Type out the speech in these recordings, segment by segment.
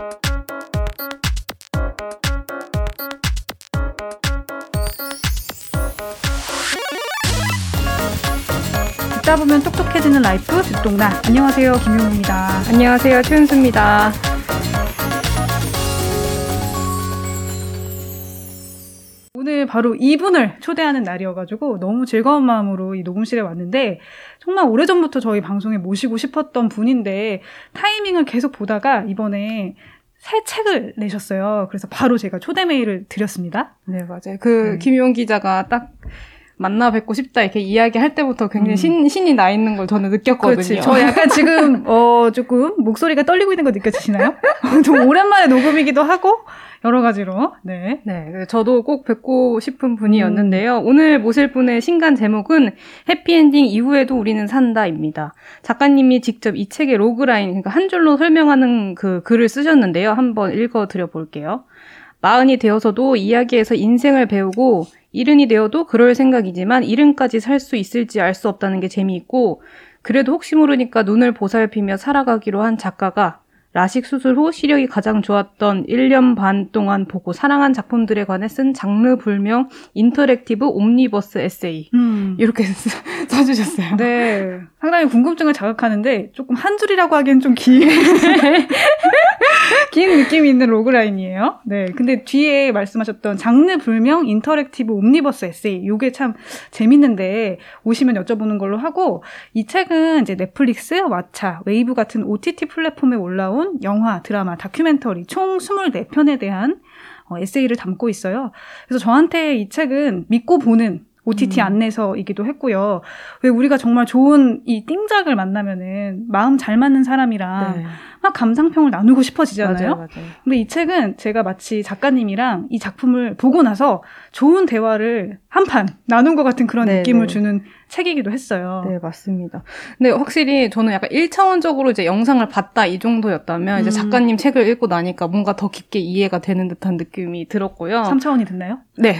듣다 보면 똑똑해지는 라이프 듣동나. 안녕하세요, 김용우입니다. 안녕하세요, 최은수입니다. 오늘 바로 이분을 초대하는 날이어가지고 너무 즐거운 마음으로 이 녹음실에 왔는데, 정말 오래전부터 저희 방송에 모시고 싶었던 분인데 타이밍을 계속 보다가 이번에 새 책을 내셨어요. 그래서 바로 제가 초대 메일을 드렸습니다. 네, 맞아요. 김용 기자가 딱 만나 뵙고 싶다 이렇게 이야기할 때부터 굉장히 신이 나 있는 걸 저는 느꼈거든요. 그렇지. 저 약간 지금 조금 목소리가 떨리고 있는 거 느껴지시나요? 좀 오랜만에 녹음이기도 하고 여러 가지로. 네. 저도 꼭 뵙고 싶은 분이었는데요. 오늘 모실 분의 신간 제목은 해피엔딩 이후에도 우리는 산다입니다. 작가님이 직접 이 책의 로그라인, 그러니까 한 줄로 설명하는 그 글을 쓰셨는데요. 한번 읽어드려 볼게요. 40이 되어서도 이야기에서 인생을 배우고 70이 되어도 그럴 생각이지만 70까지 살 수 있을지 알 수 없다는 게 재미있고, 그래도 혹시 모르니까 눈을 보살피며 살아가기로 한 작가가 라식 수술 후 시력이 가장 좋았던 1년 반 동안 보고 사랑한 작품들에 관해 쓴 장르 불명 인터랙티브 옴니버스 에세이. 이렇게 써주셨어요. 네. 상당히 궁금증을 자극하는데 조금 한 줄이라고 하기엔 좀 긴 느낌이 있는 로그라인이에요. 네. 근데 뒤에 말씀하셨던 장르 불명 인터랙티브 옴니버스 에세이. 요게 참 재밌는데 오시면 여쭤보는 걸로 하고, 이 책은 이제 넷플릭스, 왓챠, 웨이브 같은 OTT 플랫폼에 올라온 영화, 드라마, 다큐멘터리 총 24편에 대한 에세이를 담고 있어요. 그래서 저한테 이 책은 믿고 보는 OTT 안내서이기도 했고요. 왜 우리가 정말 좋은 이 띵작을 만나면은 마음 잘 맞는 사람이랑 막 감상평을 나누고 싶어지잖아요. 맞아요. 근데 이 책은 제가 마치 작가님이랑 이 작품을 보고 나서 좋은 대화를 한판 나눈 것 같은 그런 느낌을 주는 책이기도 했어요. 네, 맞습니다. 근데 확실히 저는 약간 1차원적으로 이제 영상을 봤다 이 정도였다면 이제 작가님 책을 읽고 나니까 뭔가 더 깊게 이해가 되는 듯한 느낌이 들었고요. 3차원이 됐나요? 네.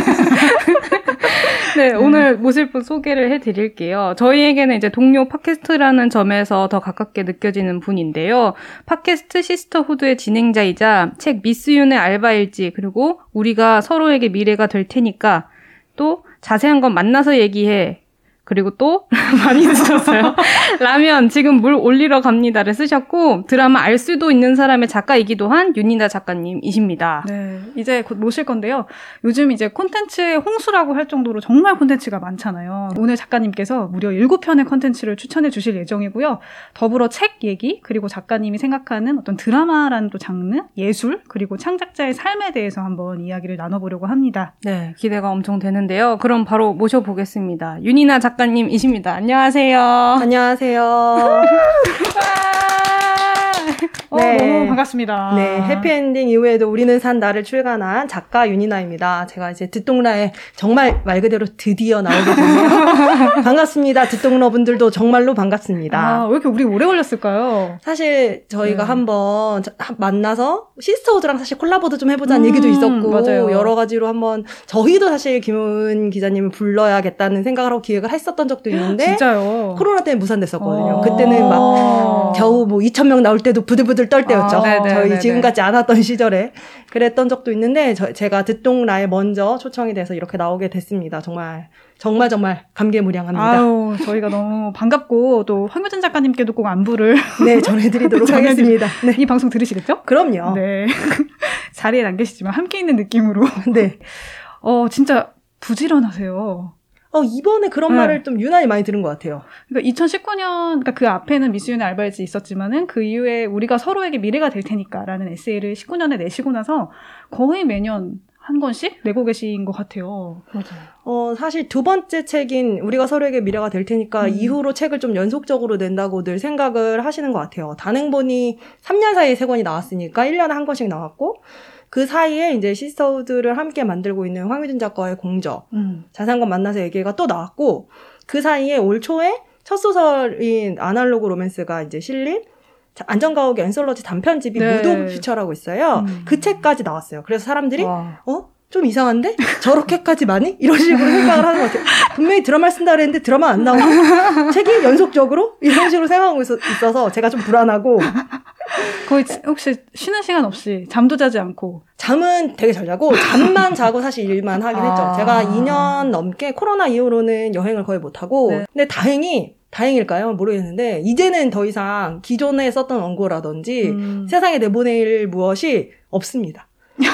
네, 오늘 모실 분 소개를 해드릴게요. 저희에게는 이제 동료 팟캐스트라는 점에서 더 가깝게 느껴지는 분인데요. 팟캐스트 시스터후드의 진행자이자 책 미스윤의 알바일지, 그리고 우리가 서로에게 미래가 될 테니까, 또 자세한 건 만나서 얘기해, 그리고 또 많이 쓰셨어요. 라면 지금 물 올리러 갑니다를 쓰셨고, 드라마 알 수도 있는 사람의 작가이기도 한 윤이나 작가님이십니다. 네, 이제 곧 모실 건데요. 요즘 이제 콘텐츠의 홍수라고 할 정도로 정말 콘텐츠가 많잖아요. 오늘 작가님께서 무려 7편의 콘텐츠를 추천해 주실 예정이고요. 더불어 책 얘기, 그리고 작가님이 생각하는 어떤 드라마라는 또 장르, 예술, 그리고 창작자의 삶에 대해서 한번 이야기를 나눠보려고 합니다. 네, 기대가 엄청 되는데요. 그럼 바로 모셔보겠습니다. 윤이나 작가님이십니다. 안녕하세요. 안녕하세요. 네. 너무 반갑습니다. 네, 해피엔딩 이후에도 우리는 산다를 출간한 작가 윤이나입니다. 제가 이제 듣동라에 정말 말 그대로 드디어 나오게 됐네요. 반갑습니다. 듣동러분들도 정말로 반갑습니다. 왜 이렇게 우리 오래 걸렸을까요? 사실 저희가 한번 만나서 시스터우드랑 사실 콜라보도 좀 해보자는 얘기도 있었고, 맞아요. 여러 가지로 한번 저희도 사실 김은 기자님을 불러야겠다는 생각을 하고 기획을 했었던 적도 있는데, 진짜요? 코로나 때문에 무산됐었거든요. 그때는 막 겨우 뭐 2,000명 나올 때도 부들부들 떨 때였죠. 저희 지금 같지 않았던 시절에 그랬던 적도 있는데, 제가 듣동라에 먼저 초청이 돼서 이렇게 나오게 됐습니다. 정말 감개무량합니다. 아유, 저희가 너무 반갑고, 또 황유진 작가님께도 꼭 안부를 전해드리도록 하겠습니다. 네. 이 방송 들으시겠죠? 그럼요. 네. 자리에 안 계시지만 함께 있는 느낌으로. 네. 진짜 부지런하세요. 이번에 그런 말을 좀 유난히 많이 들은 것 같아요. 그러니까 2019년, 그러니까 그 앞에는 미스윤의 알바일지 있었지만은 그 이후에 우리가 서로에게 미래가 될 테니까라는 에세이를 19년에 내시고 나서 거의 매년 한 권씩 내고 계신 것 같아요. 맞아요. 사실 두 번째 책인 우리가 서로에게 미래가 될 테니까 이후로 책을 좀 연속적으로 낸다고 늘 생각을 하시는 것 같아요. 단행본이 3년 사이에 3권이 나왔으니까 1년에 한 권씩 나왔고, 그 사이에 이제 시스터우드를 함께 만들고 있는 황유진 작가의 공저, 자세한 건 만나서 얘기가 또 나왔고, 그 사이에 올 초에 첫 소설인 아날로그 로맨스가 이제 실린 안전가옥의 엔솔로지 단편집이 무도 퓨처라고 있어요. 그 책까지 나왔어요. 그래서 사람들이 좀 이상한데? 저렇게까지 많이? 이런 식으로 생각을 하는 것 같아요. 분명히 드라마를 쓴다 그랬는데 드라마 안 나오고 책이 연속적으로? 이런 식으로 생각하고 있어서 제가 좀 불안하고 거의 혹시 쉬는 시간 없이 잠도 자지 않고. 잠은 되게 잘 자고 잠만 자고 사실 일만 하긴 했죠. 제가 2년 넘게 코로나 이후로는 여행을 거의 못 하고 네. 근데 다행일까요? 모르겠는데 이제는 더 이상 기존에 썼던 원고라든지 세상에 내보낼 무엇이 없습니다.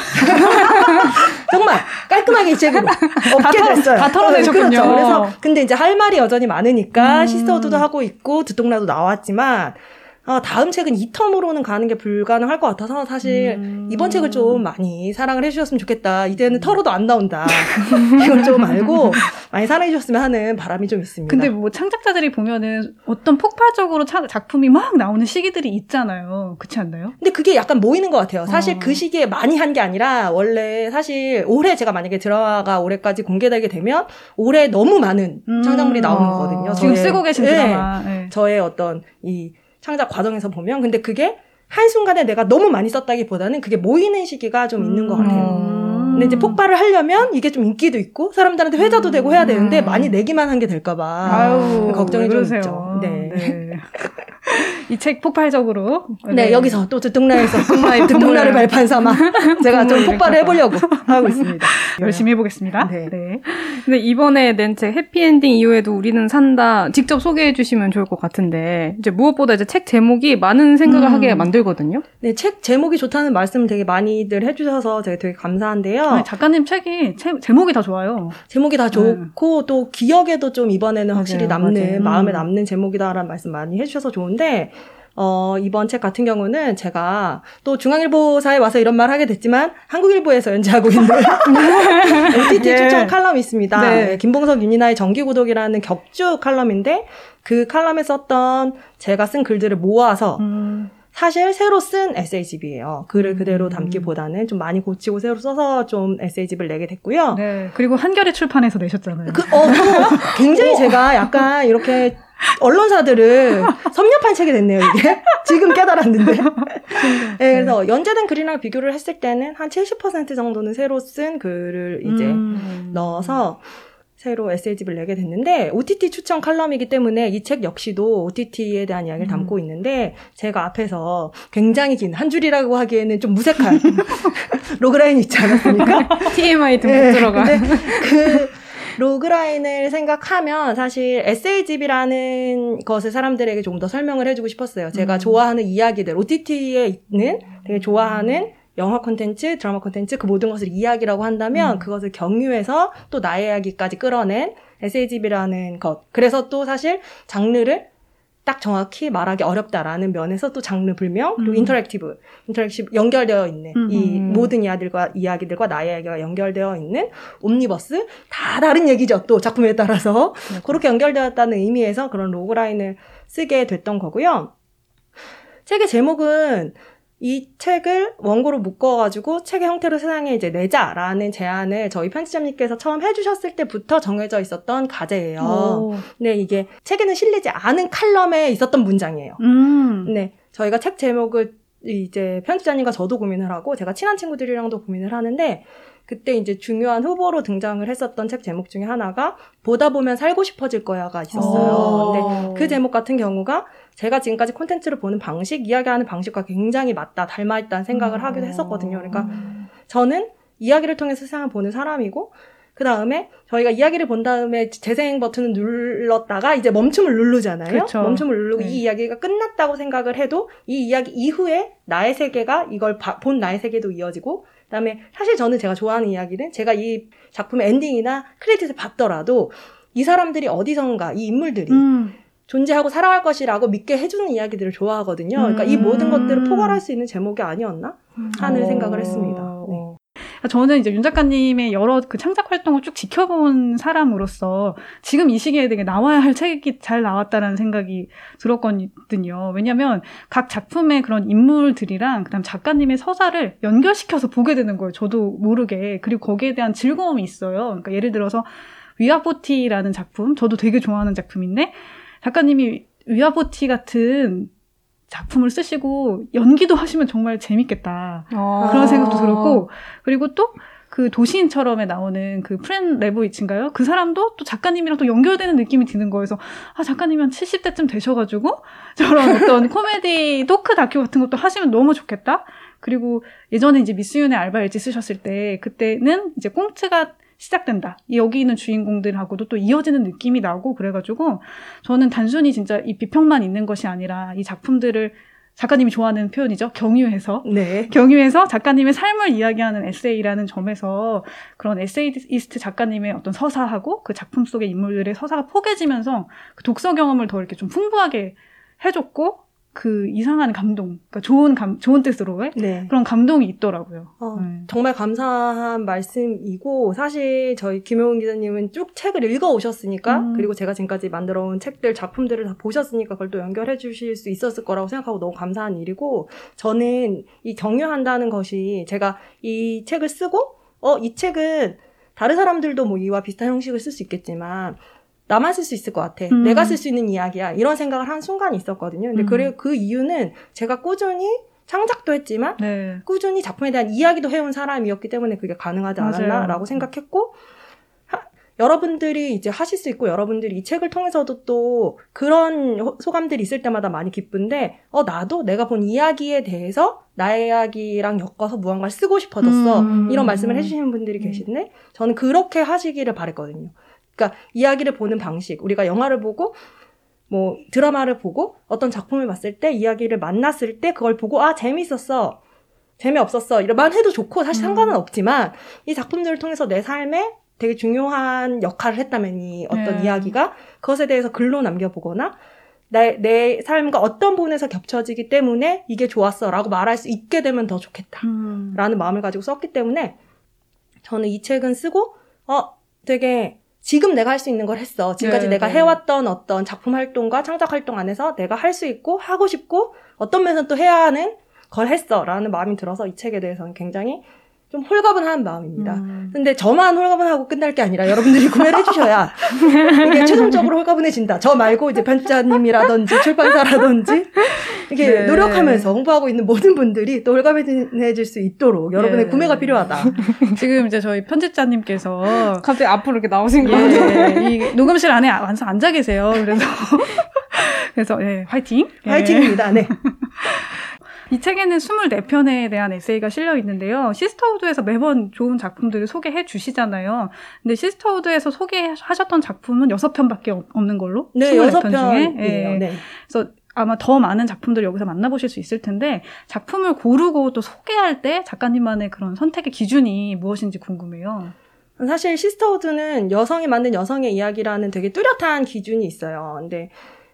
정말 깔끔하게 이 책으로 없게 됐어요. 다 털어내셨군요. 그렇죠. 그래서 근데 이제 할 말이 여전히 많으니까 시스터드도 하고 있고 듣동라도 나왔지만 다음 책은 이 텀으로는 가는 게 불가능할 것 같아서 사실 이번 책을 좀 많이 사랑을 해주셨으면 좋겠다. 이제는 털어도 안 나온다. 이걸 좀 알고 많이 사랑해 주셨으면 하는 바람이 좀 있습니다. 근데 뭐 창작자들이 보면은 어떤 폭발적으로 작품이 막 나오는 시기들이 있잖아요. 그렇지 않나요? 근데 그게 약간 모이는 것 같아요. 사실 그 시기에 많이 한 게 아니라 원래 사실 올해 제가 만약에 드라마가 올해까지 공개되게 되면 올해 너무 많은 창작물이 나오는 거거든요. 지금 쓰고 계신 네, 드라마. 네. 저의 어떤 이 창작 과정에서 보면 근데 그게 한순간에 내가 너무 많이 썼다기보다는 그게 모이는 시기가 좀 있는 것 같아요. 근데 이제 폭발을 하려면 이게 좀 인기도 있고 사람들한테 회자도 되고 해야 되는데 많이 내기만 한 게 될까봐 걱정이 좀 있죠. 네. 네. 이 책 폭발적으로. 네, 여기서 또 듣동라에서 듣동라를 발판 삼아 제가 좀 폭발을 해보려고 하고 있습니다. 열심히 해보겠습니다. 네. 네. 근데 이번에 낸 책 해피엔딩 이후에도 우리는 산다 직접 소개해 주시면 좋을 것 같은데 이제 무엇보다 이제 책 제목이 많은 생각을 하게 만들거든요. 네, 책 제목이 좋다는 말씀을 되게 많이들 해주셔서 제가 되게 감사한데요. 아니, 작가님 책이 제목이 다 좋아요. 제목이 다 좋고 또 기억에도 좀 이번에는 확실히 남는 마음에 남는 제목이다라는 말씀 많이 해주셔서 좋은데 이번 책 같은 경우는 제가 또 중앙일보사에 와서 이런 말 하게 됐지만 한국일보에서 연재하고 있는 OTT 추천 칼럼이 있습니다. 네. 네, 김봉석 윤이나의 정기구독이라는 격주 칼럼인데 그 칼럼에 썼던 제가 쓴 글들을 모아서 사실 새로 쓴 에세이집이에요. 글을 그대로 담기보다는 좀 많이 고치고 새로 써서 좀 에세이집을 내게 됐고요. 네. 그리고 한겨레 출판에서 내셨잖아요. 굉장히 제가 약간 이렇게 언론사들을 섭렵한 책이 됐네요, 이게. 지금 깨달았는데. 네, 그래서 연재된 글이랑 비교를 했을 때는 한 70% 정도는 새로 쓴 글을 이제 넣어서 새로 에세이집을 내게 됐는데 OTT 추천 칼럼이기 때문에 이 책 역시도 OTT에 대한 이야기를 담고 있는데 제가 앞에서 굉장히 긴 한 줄이라고 하기에는 좀 무색한 로그라인이 있지 않았습니까? TMI 듬뿍 네, 들어가. 근데 그 로그라인을 생각하면 사실 에세이집이라는 것을 사람들에게 좀 더 설명을 해주고 싶었어요. 제가 좋아하는 이야기들, OTT에 있는 되게 좋아하는 영화 콘텐츠, 드라마 콘텐츠 그 모든 것을 이야기라고 한다면 그것을 경유해서 또 나의 이야기까지 끌어낸 에세이집이라는 것. 그래서 또 사실 장르를 딱 정확히 말하기 어렵다라는 면에서 또 장르 불명 그리고 인터랙티브 연결되어 있는 이 모든 이야기들과 나의 이야기가 연결되어 있는 옴니버스 다 다른 얘기죠. 또 작품에 따라서 그렇게 연결되었다는 의미에서 그런 로그라인을 쓰게 됐던 거고요. 책의 제목은 이 책을 원고로 묶어가지고 책의 형태로 세상에 이제 내자라는 제안을 저희 편집자님께서 처음 해주셨을 때부터 정해져 있었던 과제예요. 근데 이게 책에는 실리지 않은 칼럼에 있었던 문장이에요. 네, 저희가 책 제목을 이제 편집자님과 저도 고민을 하고 제가 친한 친구들이랑도 고민을 하는데 그때 이제 중요한 후보로 등장을 했었던 책 제목 중에 하나가 보다 보면 살고 싶어질 거야가 있었어요. 근데 그 제목 같은 경우가 제가 지금까지 콘텐츠를 보는 방식, 이야기하는 방식과 굉장히 맞다, 닮아있다는 생각을 하기도 했었거든요. 그러니까 저는 이야기를 통해서 세상을 보는 사람이고 그 다음에 저희가 이야기를 본 다음에 재생 버튼을 눌렀다가 이제 멈춤을 누르잖아요. 그렇죠. 멈춤을 누르고 네. 이 이야기가 끝났다고 생각을 해도 이 이야기 이후에 나의 세계가 이걸 본 나의 세계도 이어지고 그다음에 사실 저는 제가 좋아하는 이야기는 제가 이 작품의 엔딩이나 크레딧을 봤더라도 이 사람들이 어디선가 이 인물들이 존재하고 살아갈 것이라고 믿게 해주는 이야기들을 좋아하거든요. 그러니까 이 모든 것들을 포괄할 수 있는 제목이 아니었나 하는 생각을 했습니다. 네. 저는 이제 윤 작가님의 여러 그 창작 활동을 쭉 지켜본 사람으로서 지금 이 시기에 되게 나와야 할 책이 잘 나왔다라는 생각이 들었거든요. 왜냐하면 각 작품의 그런 인물들이랑 그다음 작가님의 서사를 연결시켜서 보게 되는 거예요. 저도 모르게. 그리고 거기에 대한 즐거움이 있어요. 그러니까 예를 들어서 위아보티라는 작품, 저도 되게 좋아하는 작품인데 작가님이 위아보티 같은 작품을 쓰시고 연기도 하시면 정말 재밌겠다. 그런 생각도 들었고, 그리고 또 그 도시인처럼에 나오는 그 프렌 레보이츠인가요? 그 사람도 또 작가님이랑 또 연결되는 느낌이 드는 거예요. 그래서 작가님이 한 70대쯤 되셔가지고 저런 어떤 코미디 토크 다큐 같은 것도 하시면 너무 좋겠다. 그리고 예전에 이제 미스윤의 알바 일지 쓰셨을 때 그때는 이제 꽁트가 시작된다. 여기 있는 주인공들하고도 또 이어지는 느낌이 나고 그래가지고 저는 단순히 진짜 이 비평만 있는 것이 아니라 이 작품들을 작가님이 좋아하는 표현이죠. 경유해서. 네. 경유해서 작가님의 삶을 이야기하는 에세이라는 점에서 그런 에세이스트 작가님의 어떤 서사하고 그 작품 속의 인물들의 서사가 포개지면서 그 독서 경험을 더 이렇게 좀 풍부하게 해줬고 그 이상한 감동, 그러니까 좋은 뜻으로의 네. 그런 감동이 있더라고요. 정말 감사한 말씀이고 사실 저희 김효은 기자님은 쭉 책을 읽어오셨으니까 그리고 제가 지금까지 만들어온 책들, 작품들을 다 보셨으니까 그걸 또 연결해 주실 수 있었을 거라고 생각하고 너무 감사한 일이고 저는 이 경유한다는 것이 제가 이 책을 쓰고 이 책은 다른 사람들도 뭐 이와 비슷한 형식을 쓸 수 있겠지만 나만 쓸 수 있을 것 같아. 내가 쓸 수 있는 이야기야. 이런 생각을 한 순간이 있었거든요. 근데 그 이유는 제가 꾸준히 창작도 했지만 네. 꾸준히 작품에 대한 이야기도 해온 사람이었기 때문에 그게 가능하지 않았나라고 생각했고 여러분들이 이제 하실 수 있고 여러분들이 이 책을 통해서도 또 그런 소감들이 있을 때마다 많이 기쁜데 나도 내가 본 이야기에 대해서 나의 이야기랑 엮어서 무언가를 쓰고 싶어졌어. 이런 말씀을 해주시는 분들이 계신데 저는 그렇게 하시기를 바랬거든요. 그러니까 이야기를 보는 방식, 우리가 영화를 보고 뭐 드라마를 보고 어떤 작품을 봤을 때 이야기를 만났을 때 그걸 보고 재밌었어, 재미없었어 이러만 해도 좋고 사실 상관은 없지만 이 작품들을 통해서 내 삶에 되게 중요한 역할을 했다면 이 어떤 이야기가 그것에 대해서 글로 남겨보거나 내 삶과 어떤 부분에서 겹쳐지기 때문에 이게 좋았어 라고 말할 수 있게 되면 더 좋겠다 라는 마음을 가지고 썼기 때문에 저는 이 책은 쓰고 되게 지금 내가 할 수 있는 걸 했어. 지금까지 내가 해왔던 어떤 작품 활동과 창작 활동 안에서 내가 할 수 있고 하고 싶고 어떤 면에서 또 해야 하는 걸 했어 라는 마음이 들어서 이 책에 대해서는 굉장히 좀 홀가분한 마음입니다. 근데 저만 홀가분하고 끝날 게 아니라 여러분들이 구매를 해주셔야 이게 최종적으로 홀가분해진다. 저 말고 이제 편집자님이라든지 출판사라든지 이게 노력하면서 홍보하고 있는 모든 분들이 또 홀가분해질 수 있도록 여러분의 구매가 필요하다. 지금 이제 저희 편집자님께서 갑자기 앞으로 이렇게 나오신 거예요. 이 녹음실 안에 완전 앉아 계세요. 그래서 화이팅. 화이팅입니다. 네. 이 책에는 24편에 대한 에세이가 실려 있는데요. 시스터우드에서 매번 좋은 작품들을 소개해 주시잖아요. 근데 시스터우드에서 소개하셨던 작품은 6편밖에 없는 걸로? 네, 24편 중에. 네. 그래서 아마 더 많은 작품들을 여기서 만나보실 수 있을 텐데 작품을 고르고 또 소개할 때 작가님만의 그런 선택의 기준이 무엇인지 궁금해요. 사실 시스터우드는 여성이 만든 여성의 이야기라는 되게 뚜렷한 기준이 있어요. 근데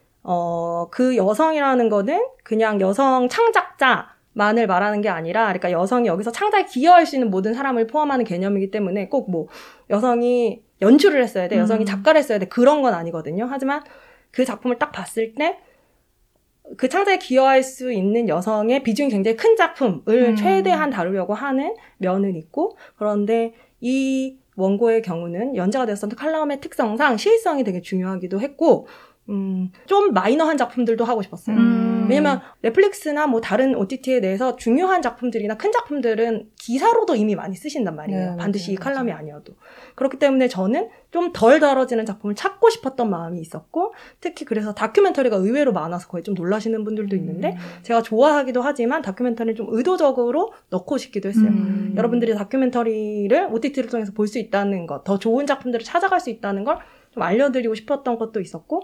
그 여성이라는 거는 그냥 여성 창작자만을 말하는 게 아니라, 그러니까 여성이 여기서 창작에 기여할 수 있는 모든 사람을 포함하는 개념이기 때문에 꼭 뭐 여성이 연출을 했어야 돼, 여성이 작가를 했어야 돼, 그런 건 아니거든요. 하지만 그 작품을 딱 봤을 때 그 창작에 기여할 수 있는 여성의 비중이 굉장히 큰 작품을 최대한 다루려고 하는 면은 있고, 그런데 이 원고의 경우는 연재가 되었던 칼럼의 특성상 시의성이 되게 중요하기도 했고, 좀 마이너한 작품들도 하고 싶었어요. 왜냐면 넷플릭스나 뭐 다른 OTT에 대해서 중요한 작품들이나 큰 작품들은 기사로도 이미 많이 쓰신단 말이에요. 네, 반드시 이 맞아요. 칼럼이 아니어도. 그렇기 때문에 저는 좀 덜 다뤄지는 작품을 찾고 싶었던 마음이 있었고, 특히 그래서 다큐멘터리가 의외로 많아서 거의 좀 놀라시는 분들도 있는데, 제가 좋아하기도 하지만 다큐멘터리를 좀 의도적으로 넣고 싶기도 했어요. 여러분들이 다큐멘터리를 OTT를 통해서 볼 수 있다는 것, 더 좋은 작품들을 찾아갈 수 있다는 걸 좀 알려드리고 싶었던 것도 있었고,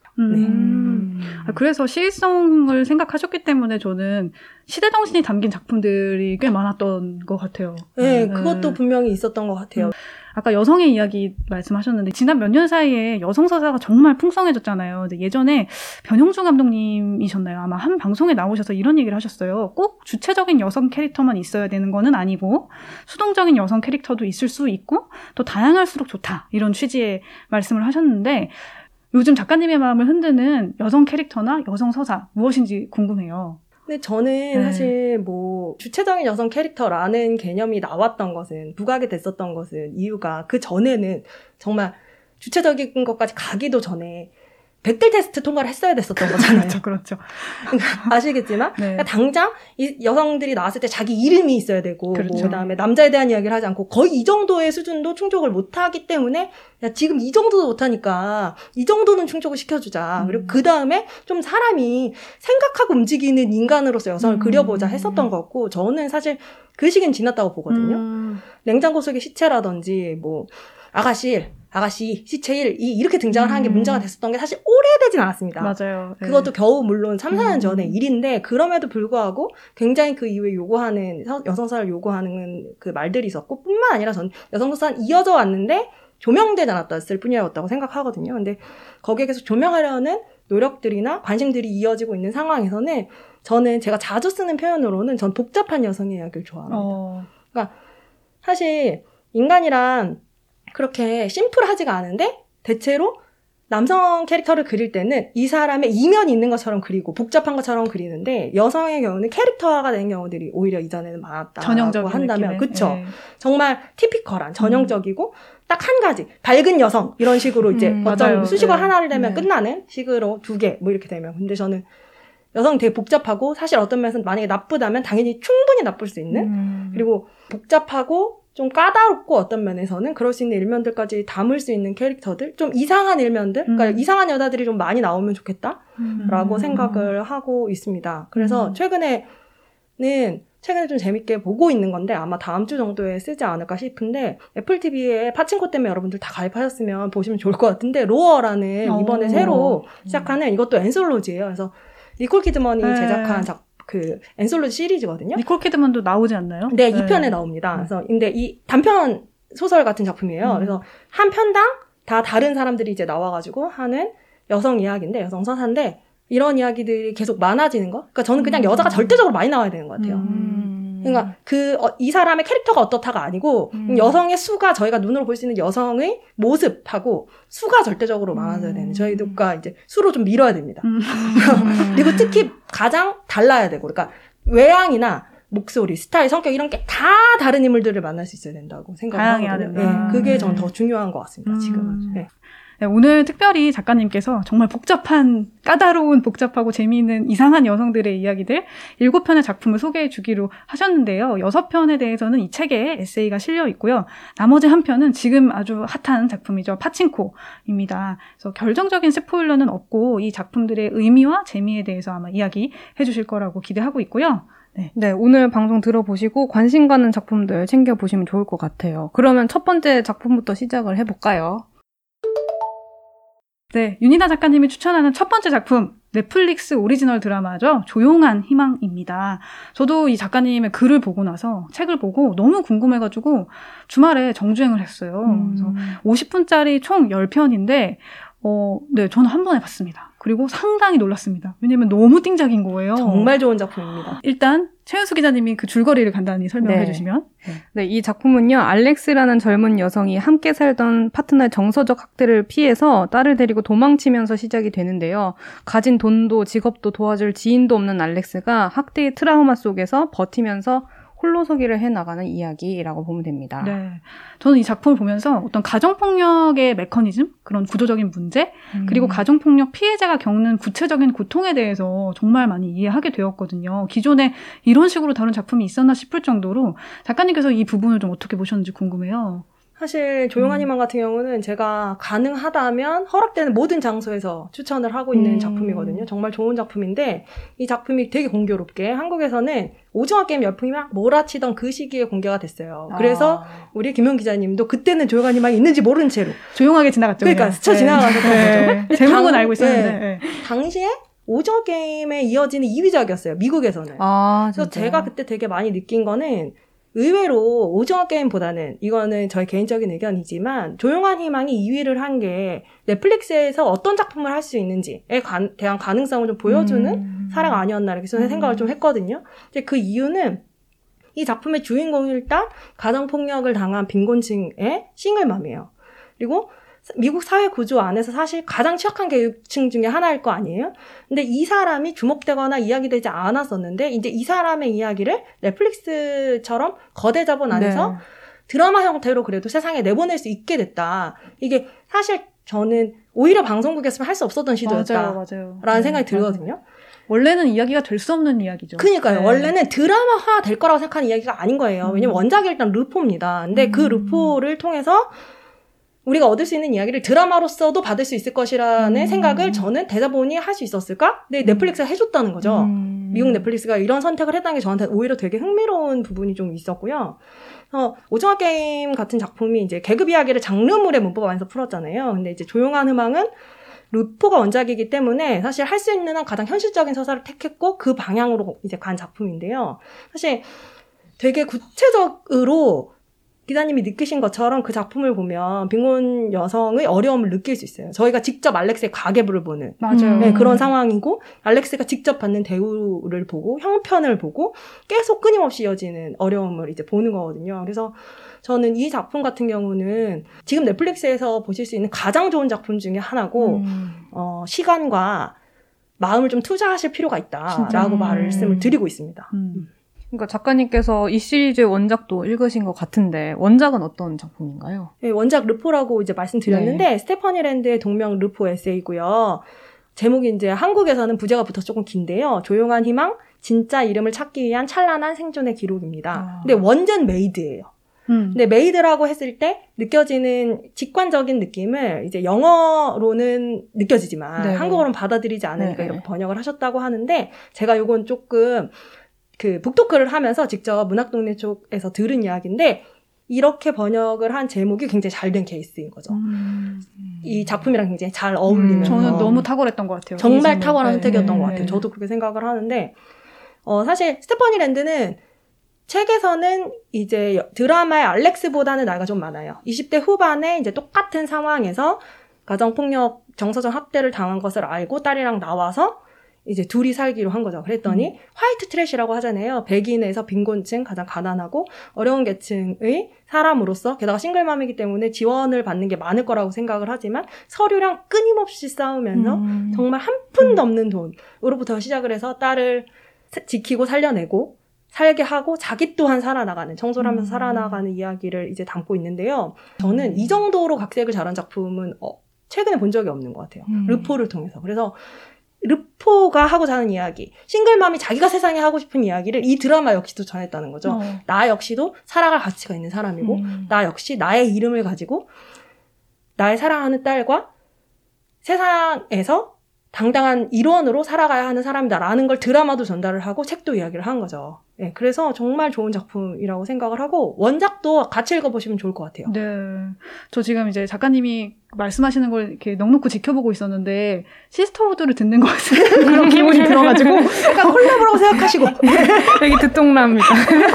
그래서 시의성을 생각하셨기 때문에 저는 시대정신이 담긴 작품들이 꽤 많았던 것 같아요. 네, 그것도 분명히 있었던 것 같아요. 아까 여성의 이야기 말씀하셨는데 지난 몇 년 사이에 여성 서사가 정말 풍성해졌잖아요. 근데 예전에 변형주 감독님이셨나요? 아마 한 방송에 나오셔서 이런 얘기를 하셨어요. 꼭 주체적인 여성 캐릭터만 있어야 되는 거는 아니고 수동적인 여성 캐릭터도 있을 수 있고 또 다양할수록 좋다. 이런 취지의 말씀을 하셨는데 요즘 작가님의 마음을 흔드는 여성 캐릭터나 여성 서사 무엇인지 궁금해요. 근데 저는 사실 뭐 주체적인 여성 캐릭터라는 개념이 나왔던 것은, 부각이 됐었던 것은 이유가 그 전에는 정말 주체적인 것까지 가기도 전에 bechdel 테스트 통과를 했어야 됐었던 거잖아요. 그렇죠. 아시겠지만 네. 그러니까 당장 이 여성들이 나왔을 때 자기 이름이 있어야 되고 그렇죠. 그다음에 남자에 대한 이야기를 하지 않고 거의 이 정도의 수준도 충족을 못하기 때문에 야, 지금 이 정도도 못하니까 이 정도는 충족을 시켜주자. 그리고 그다음에 좀 사람이 생각하고 움직이는 인간으로서 여성을 그려보자 했었던 것 같고 저는 사실 그 시기는 지났다고 보거든요. 냉장고 속의 시체라든지 뭐 아가씨, 시체 1, 이렇게 등장을 하는 게 문제가 됐었던 게 사실 오래되진 않았습니다. 맞아요. 네. 그것도 겨우 물론 3, 4년 전의 일인데 그럼에도 불구하고 굉장히 그 이후에 요구하는 여성사를 요구하는 그 말들이 있었고 뿐만 아니라 전 여성사는 이어져 왔는데 조명되지 않았을 뿐이었다고 생각하거든요. 근데 거기에 계속 조명하려는 노력들이나 관심들이 이어지고 있는 상황에서는 저는 제가 자주 쓰는 표현으로는 전 복잡한 여성의 이야기를 좋아합니다. 그러니까 사실 인간이란 그렇게 심플하지가 않은데 대체로 남성 캐릭터를 그릴 때는 이 사람의 이면이 있는 것처럼 그리고 복잡한 것처럼 그리는데 여성의 경우는 캐릭터화가 되는 경우들이 오히려 이전에는 많았다고 전형적인 한다면 그쵸? 네. 정말 티피컬한 전형적이고 딱 한 가지 밝은 여성 이런 식으로 이제 어떤 맞아요. 수식어 네. 하나를 내면 네. 끝나는 식으로 2개 뭐 이렇게 되면 근데 저는 여성은 되게 복잡하고 사실 어떤 면에서는 만약에 나쁘다면 당연히 충분히 나쁠 수 있는 그리고 복잡하고 좀 까다롭고 어떤 면에서는 그럴 수 있는 일면들까지 담을 수 있는 캐릭터들 좀 이상한 일면들 그러니까 이상한 여자들이 좀 많이 나오면 좋겠다라고 생각을 하고 있습니다. 그래서 최근에 좀 재밌게 보고 있는 건데 아마 다음 주 정도에 쓰지 않을까 싶은데 애플 TV에 파친코 때문에 여러분들 다 가입하셨으면 보시면 좋을 것 같은데 로어라는 이번에 새로 시작하는 이것도 엔솔로지예요. 그래서 니콜 키드먼이 제작한 그 엔솔로지 시리즈거든요. 니콜 키드먼도 나오지 않나요? 네, 2편에 나옵니다. 그래서 근데 이 단편 소설 같은 작품이에요. 그래서 한 편당 다 다른 사람들이 이제 나와가지고 하는 여성 이야기인데 여성 서사인데 이런 이야기들이 계속 많아지는 거. 그러니까 저는 그냥 여자가 절대적으로 많이 나와야 되는 것 같아요. 그러니까 이 사람의 캐릭터가 어떻다가 아니고 여성의 수가 저희가 눈으로 볼 수 있는 여성의 모습하고 수가 절대적으로 많아져야 되는 저희가 이제 수로 좀 밀어야 됩니다. 그리고 특히 가장 달라야 되고 그러니까 외향이나 목소리, 스타일, 성격 이런 게 다 다른 인물들을 만날 수 있어야 된다고 생각하거든요. 네, 그게 전 더 중요한 것 같습니다. 지금은. 네. 네, 오늘 특별히 작가님께서 정말 까다로운 복잡하고 재미있는 이상한 여성들의 이야기들 7편의 작품을 소개해 주기로 하셨는데요. 6편에 대해서는 이 책에 에세이가 실려 있고요. 나머지 1편은 지금 아주 핫한 작품이죠. 파친코입니다. 그래서 결정적인 스포일러는 없고 이 작품들의 의미와 재미에 대해서 아마 이야기해 주실 거라고 기대하고 있고요. 네, 오늘 방송 들어보시고 관심 가는 작품들 챙겨보시면 좋을 것 같아요. 그러면 첫 번째 작품부터 시작을 해볼까요? 네, 윤희나 작가님이 추천하는 첫 번째 작품 넷플릭스 오리지널 드라마죠. 조용한 희망입니다. 저도 이 작가님의 글을 보고 나서 책을 보고 너무 궁금해가지고 주말에 정주행을 했어요. 그래서 50분짜리 총 10편인데 네, 저는 한 번에 봤습니다. 그리고 상당히 놀랐습니다. 왜냐면 너무 띵작인 거예요. 정말 좋은 작품입니다. 일단 최은수 기자님이 그 줄거리를 간단히 설명해 주시면. 네, 이 작품은요. 알렉스라는 젊은 여성이 함께 살던 파트너의 정서적 학대를 피해서 딸을 데리고 도망치면서 시작이 되는데요. 가진 돈도 직업도 도와줄 지인도 없는 알렉스가 학대의 트라우마 속에서 버티면서 홀로서기를 해나가는 이야기라고 보면 됩니다. 네, 저는 이 작품을 보면서 어떤 가정폭력의 메커니즘, 그런 구조적인 문제, 그리고 가정폭력 피해자가 겪는 구체적인 고통에 대해서 정말 많이 이해하게 되었거든요. 기존에 이런 식으로 다룬 작품이 있었나 싶을 정도로 작가님께서 이 부분을 좀 어떻게 보셨는지 궁금해요. 사실 조용한 희망 같은 경우는 제가 가능하다면 허락되는 모든 장소에서 추천을 하고 있는 작품이거든요. 정말 좋은 작품인데 이 작품이 되게 공교롭게 한국에서는 오징어 게임 열풍이 막 몰아치던 그 시기에 공개가 됐어요. 그래서 우리 김용 기자님도 그때는 조용한 희망이 있는지 모른 채로 조용하게 지나갔죠. 그러니까 스쳐 지나가셨던 거죠. 제목은 알고 있었는데. 당시에 오징어 게임에 이어지는 2위작이었어요. 미국에서는. 그래서 제가 그때 되게 많이 느낀 거는 의외로 오징어 게임보다는 이거는 저의 개인적인 의견이지만 조용한 희망이 2위를 한 게 넷플릭스에서 어떤 작품을 할 수 있는지에 대한 가능성을 좀 보여주는 사례가 아니었나 이렇게 저는 생각을 좀 했거든요. 이제 그 이유는 이 작품의 주인공이 일단 가정폭력을 당한 빈곤층의 싱글맘이에요. 그리고 미국 사회 구조 안에서 사실 가장 취약한 계층 중에 하나일 거 아니에요? 근데 이 사람이 주목되거나 이야기되지 않았었는데 이제 이 사람의 이야기를 넷플릭스처럼 거대 자본 안에서 드라마 형태로 그래도 세상에 내보낼 수 있게 됐다. 이게 사실 저는 오히려 방송국이었으면 할 수 없었던 시도였다라는 맞아요. 생각이 들거든요. 원래는 이야기가 될 수 없는 이야기죠. 그러니까요. 원래는 드라마화 될 거라고 생각하는 이야기가 아닌 거예요. 왜냐면 원작이 일단 르포입니다. 근데 그 르포를 통해서 우리가 얻을 수 있는 이야기를 드라마로서도 받을 수 있을 것이라는 생각을 저는 대자본이 할 수 있었을까? 근데 넷플릭스가 해줬다는 거죠. 미국 넷플릭스가 이런 선택을 했다는 게 저한테 오히려 되게 흥미로운 부분이 좀 있었고요. 오징어 게임 같은 작품이 이제 계급 이야기를 장르물의 문법 안에서 풀었잖아요. 근데 이제 조용한 희망은 르포가 원작이기 때문에 사실 할 수 있는 한 가장 현실적인 서사를 택했고 그 방향으로 이제 간 작품인데요. 사실 되게 구체적으로 기자님이 느끼신 것처럼 그 작품을 보면 빈곤 여성의 어려움을 느낄 수 있어요. 저희가 직접 알렉스의 가계부를 보는 맞아요. 네, 그런 상황이고 알렉스가 직접 받는 대우를 보고 형편을 보고 계속 끊임없이 이어지는 어려움을 이제 보는 거거든요. 그래서 저는 이 작품 같은 경우는 지금 넷플릭스에서 보실 수 있는 가장 좋은 작품 중에 하나고 시간과 마음을 좀 투자하실 필요가 있다라고 말씀을 드리고 있습니다. 그러니까 작가님께서 이 시리즈의 원작도 읽으신 것 같은데 원작은 어떤 작품인가요? 네, 원작 르포라고 이제 말씀드렸는데 네. 스테퍼니 랜드의 동명 르포 에세이고요. 제목이 이제 한국에서는 부제가 붙어서 조금 긴데요. 조용한 희망, 진짜 이름을 찾기 위한 찬란한 생존의 기록입니다. 근데 원제는 메이드예요. 근데 메이드라고 했을 때 느껴지는 직관적인 느낌을 이제 영어로는 느껴지지만 네. 한국어로는 받아들이지 않으니까 네. 이렇게 번역을 하셨다고 하는데 제가 요건 조금 그 북토크를 하면서 직접 문학동네 쪽에서 들은 이야기인데 이렇게 번역을 한 제목이 굉장히 잘 된 케이스인 거죠. 이 작품이랑 굉장히 잘 어울리면서 저는 너무 탁월했던 것 같아요. 정말 탁월한 선택이었던 네. 것 같아요. 저도 그렇게 생각을 하는데 사실 스테퍼니 랜드는 책에서는 이제 드라마의 알렉스보다는 나이가 좀 많아요. 20대 후반에 이제 똑같은 상황에서 가정폭력, 정서적 학대를 당한 것을 알고 딸이랑 나와서 이제 둘이 살기로 한 거죠. 그랬더니 화이트 트래시라고 하잖아요. 백인에서 빈곤층, 가장 가난하고 어려운 계층의 사람으로서 게다가 싱글맘이기 때문에 지원을 받는 게 많을 거라고 생각을 하지만 서류랑 끊임없이 싸우면서 정말 한 푼도 없는 돈으로부터 시작을 해서 딸을 지키고 살려내고 살게 하고 자기 또한 살아나가는, 청소를 하면서 살아나가는 이야기를 이제 담고 있는데요. 저는 이 정도로 각색을 잘한 작품은 최근에 본 적이 없는 것 같아요. 르포를 통해서. 그래서 르포가 하고자 하는 이야기, 싱글맘이 자기가 세상에 하고 싶은 이야기를 이 드라마 역시도 전했다는 거죠. 나 역시도 살아갈 가치가 있는 사람이고 나 역시 나의 이름을 가지고 나의 사랑하는 딸과 세상에서 당당한 일원으로 살아가야 하는 사람이다라는 걸 드라마도 전달을 하고 책도 이야기를 한 거죠. 네, 그래서 정말 좋은 작품이라고 생각을 하고 원작도 같이 읽어보시면 좋을 것 같아요. 네, 저 지금 이제 작가님이 말씀하시는 걸 이렇게 넋놓고 지켜보고 있었는데 시스터우드를 듣는 것 같은 그런 기분이 들어가지고 약간 콜라보라고 생각하시고 여기 듣동라입니다.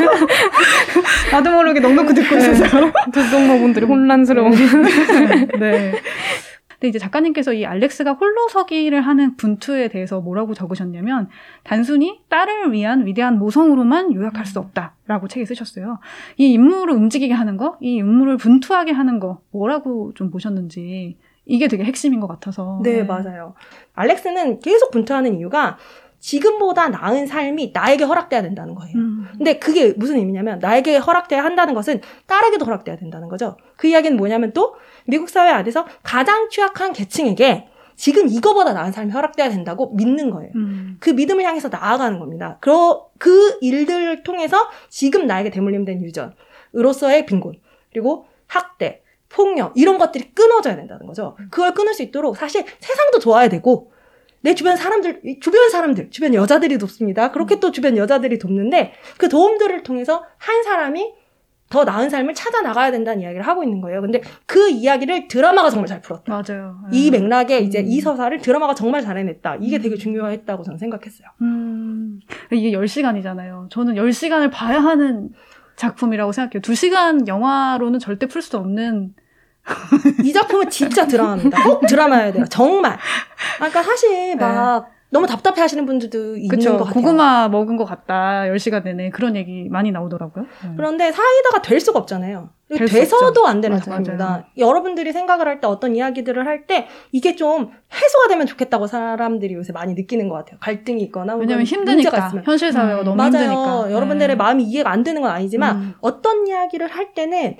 나도 모르게 넋놓고 듣고 있었어요. 듣동러분들이 혼란스러운. 네. 근데 이제 작가님께서 이 알렉스가 홀로서기를 하는 분투에 대해서 뭐라고 적으셨냐면 단순히 딸을 위한 위대한 모성으로만 요약할 수 없다라고 책에 쓰셨어요. 이 인물을 움직이게 하는 거, 이 인물을 분투하게 하는 거 뭐라고 좀 보셨는지 이게 되게 핵심인 것 같아서. 네, 맞아요. 알렉스는 계속 분투하는 이유가 지금보다 나은 삶이 나에게 허락돼야 된다는 거예요. 근데 그게 무슨 의미냐면 나에게 허락돼야 한다는 것은 딸에게도 허락돼야 된다는 거죠. 그 이야기는 뭐냐면 또 미국 사회 안에서 가장 취약한 계층에게 지금 이거보다 나은 삶이 허락돼야 된다고 믿는 거예요. 그 믿음을 향해서 나아가는 겁니다. 그 일들을 통해서 지금 나에게 대물림된 유전으로서의 빈곤, 그리고 학대, 폭력 이런 것들이 끊어져야 된다는 거죠. 그걸 끊을 수 있도록 사실 세상도 좋아야 되고 내 주변 사람들, 주변 여자들이 돕습니다. 그렇게 또 주변 여자들이 돕는데 그 도움들을 통해서 한 사람이 더 나은 삶을 찾아 나가야 된다는 이야기를 하고 있는 거예요. 근데 그 이야기를 드라마가 정말 잘 풀었다. 맞아요. 이 맥락에 이제 이 서사를 드라마가 정말 잘 해냈다. 이게 되게 중요했다고 저는 생각했어요. 이게 10시간이잖아요. 저는 10시간을 봐야 하는 작품이라고 생각해요. 2시간 영화로는 절대 풀 수 없는 이 작품은 진짜 드라마입니다. 꼭 드라마여야 돼요. 정말. 그러니까 사실 막 너무 답답해 하시는 분들도 있는 것 같아요. 고구마 먹은 것 같다. 10시간 내내. 그런 얘기 많이 나오더라고요. 그런데 사이다가 될 수가 없잖아요. 돼서도 안 되는 작품입니다. 여러분들이 생각을 할 때 어떤 이야기들을 할 때 이게 좀 해소가 되면 좋겠다고 사람들이 요새 많이 느끼는 것 같아요. 갈등이 있거나 왜냐면 힘드니까. 현실 사회가 너무 맞아요. 힘드니까. 여러분들의 마음이 이해가 안 되는 건 아니지만 어떤 이야기를 할 때는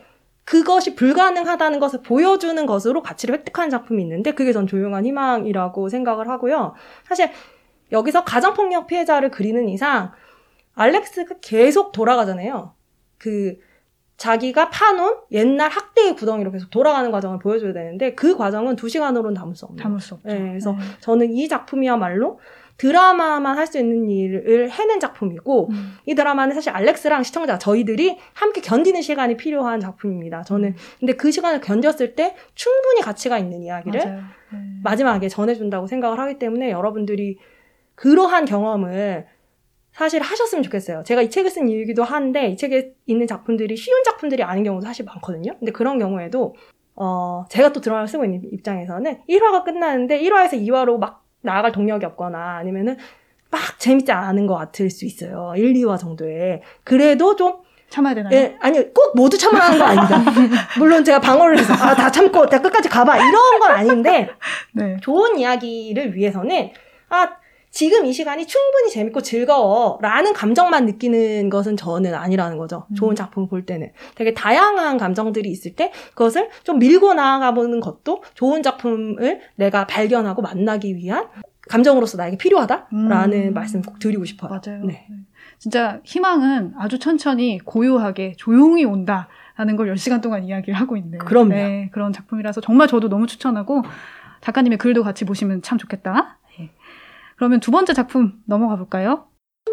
그것이 불가능하다는 것을 보여주는 것으로 가치를 획득하는 작품이 있는데 그게 전 조용한 희망이라고 생각을 하고요. 사실 여기서 가정폭력 피해자를 그리는 이상 알렉스가 계속 돌아가잖아요. 자기가 파놓은 옛날 학대의 구덩이로 계속 돌아가는 과정을 보여줘야 되는데 그 과정은 2시간으로는 담을 수 없는 담을 수 없죠. 네, 그래서 저는 이 작품이야말로 드라마만 할 수 있는 일을 해낸 작품이고 이 드라마는 사실 알렉스랑 시청자 저희들이 함께 견디는 시간이 필요한 작품입니다. 저는 근데 그 시간을 견뎠을 때 충분히 가치가 있는 이야기를 마지막에 전해준다고 생각을 하기 때문에 여러분들이 그러한 경험을 사실 하셨으면 좋겠어요. 제가 이 책을 쓴 이유이기도 한데 이 책에 있는 작품들이 쉬운 작품들이 아닌 경우도 사실 많거든요. 근데 그런 경우에도 제가 또 드라마를 쓰고 있는 입장에서는 1화가 끝나는데 1화에서 2화로 막 나아갈 동력이 없거나 아니면은 막 재밌지 않은 것 같을 수 있어요. 1, 2화 정도에. 그래도 좀 참아야 되나요? 예, 아니 꼭 모두 참아야 하는 거 아닙니다. 물론 제가 방어를 해서 다 참고 다 끝까지 가봐 이런 건 아닌데 네. 좋은 이야기를 위해서는 지금 이 시간이 충분히 재밌고 즐거워라는 감정만 느끼는 것은 저는 아니라는 거죠. 좋은 작품 볼 때는. 되게 다양한 감정들이 있을 때 그것을 좀 밀고 나아가보는 것도 좋은 작품을 내가 발견하고 만나기 위한 감정으로서 나에게 필요하다라는 말씀 꼭 드리고 싶어요. 맞아요. 네. 진짜 희망은 아주 천천히 고요하게 조용히 온다라는 걸 10시간 동안 이야기를 하고 있는 그럼요. 네, 그런 작품이라서 정말 저도 너무 추천하고 작가님의 글도 같이 보시면 참 좋겠다. 네. 그러면 두 번째 작품 넘어가 볼까요?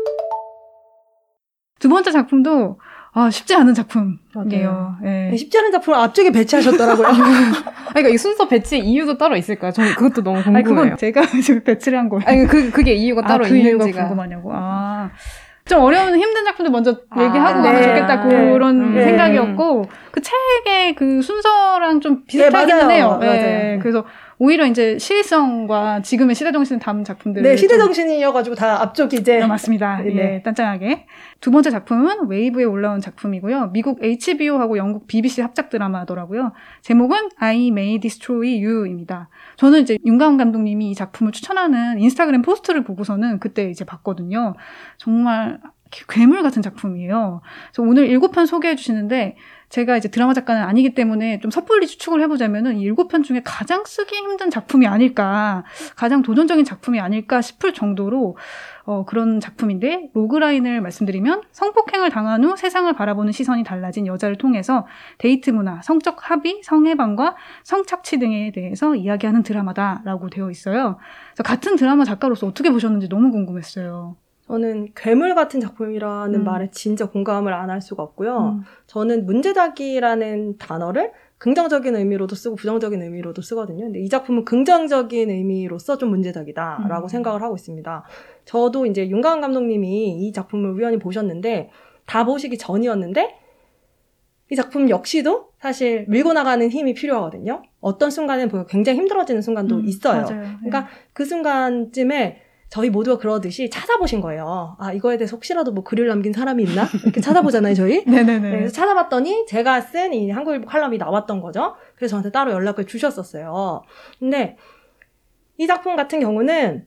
두 번째 작품도 쉽지 않은 작품이에요. 네. 쉽지 않은 작품을 앞쪽에 배치하셨더라고요. 그러니까 이 순서 배치 이유도 따로 있을까요? 저는 그것도 너무 궁금해요. 그건 제가 지금 배치를 한 거예요. 아니, 그게 이유가 따로 그 이유가 있는지가. 궁금하냐고. 좀 어려운 힘든 작품들 먼저 얘기하고 가면 좋겠다 그런 생각이었고 그 책의 그 순서랑 좀 비슷하기는 해요. 맞아요. 그래서 오히려 이제 시의성과 지금의 시대 정신을 담은 작품들. 네, 시대 정신이어가지고 다 앞쪽이 이제. 맞습니다. 네. 예, 단짠하게. 두 번째 작품은 웨이브에 올라온 작품이고요. 미국 HBO하고 영국 BBC 합작 드라마더라고요. 제목은 I May Destroy You입니다. 저는 이제 윤가은 감독님이 이 작품을 추천하는 인스타그램 포스트를 보고서는 그때 이제 봤거든요. 정말 괴물 같은 작품이에요. 그래서 오늘 7편 소개해 주시는데 제가 이제 드라마 작가는 아니기 때문에 좀 섣불리 추측을 해보자면은 이 7편 중에 가장 쓰기 힘든 작품이 아닐까, 가장 도전적인 작품이 아닐까 싶을 정도로 그런 작품인데 로그라인을 말씀드리면 성폭행을 당한 후 세상을 바라보는 시선이 달라진 여자를 통해서 데이트 문화, 성적 합의, 성해방과 성착취 등에 대해서 이야기하는 드라마다라고 되어 있어요. 그래서 같은 드라마 작가로서 어떻게 보셨는지 너무 궁금했어요. 저는 괴물 같은 작품이라는 말에 진짜 공감을 안 할 수가 없고요. 저는 문제작이라는 단어를 긍정적인 의미로도 쓰고 부정적인 의미로도 쓰거든요. 근데 이 작품은 긍정적인 의미로서 좀 문제작이다라고 생각을 하고 있습니다. 저도 이제 윤가은 감독님이 이 작품을 우연히 보셨는데 다 보시기 전이었는데 이 작품 역시도 사실 밀고 나가는 힘이 필요하거든요. 어떤 순간에 굉장히 힘들어지는 순간도 있어요. 맞아요. 그러니까 그 순간쯤에 저희 모두가 그러듯이 찾아보신 거예요. 이거에 대해서 혹시라도 뭐 글을 남긴 사람이 있나? 이렇게 찾아보잖아요, 저희. 네네네. 네, 그래서 찾아봤더니 제가 쓴 이 한국일보 칼럼이 나왔던 거죠. 그래서 저한테 따로 연락을 주셨었어요. 근데 이 작품 같은 경우는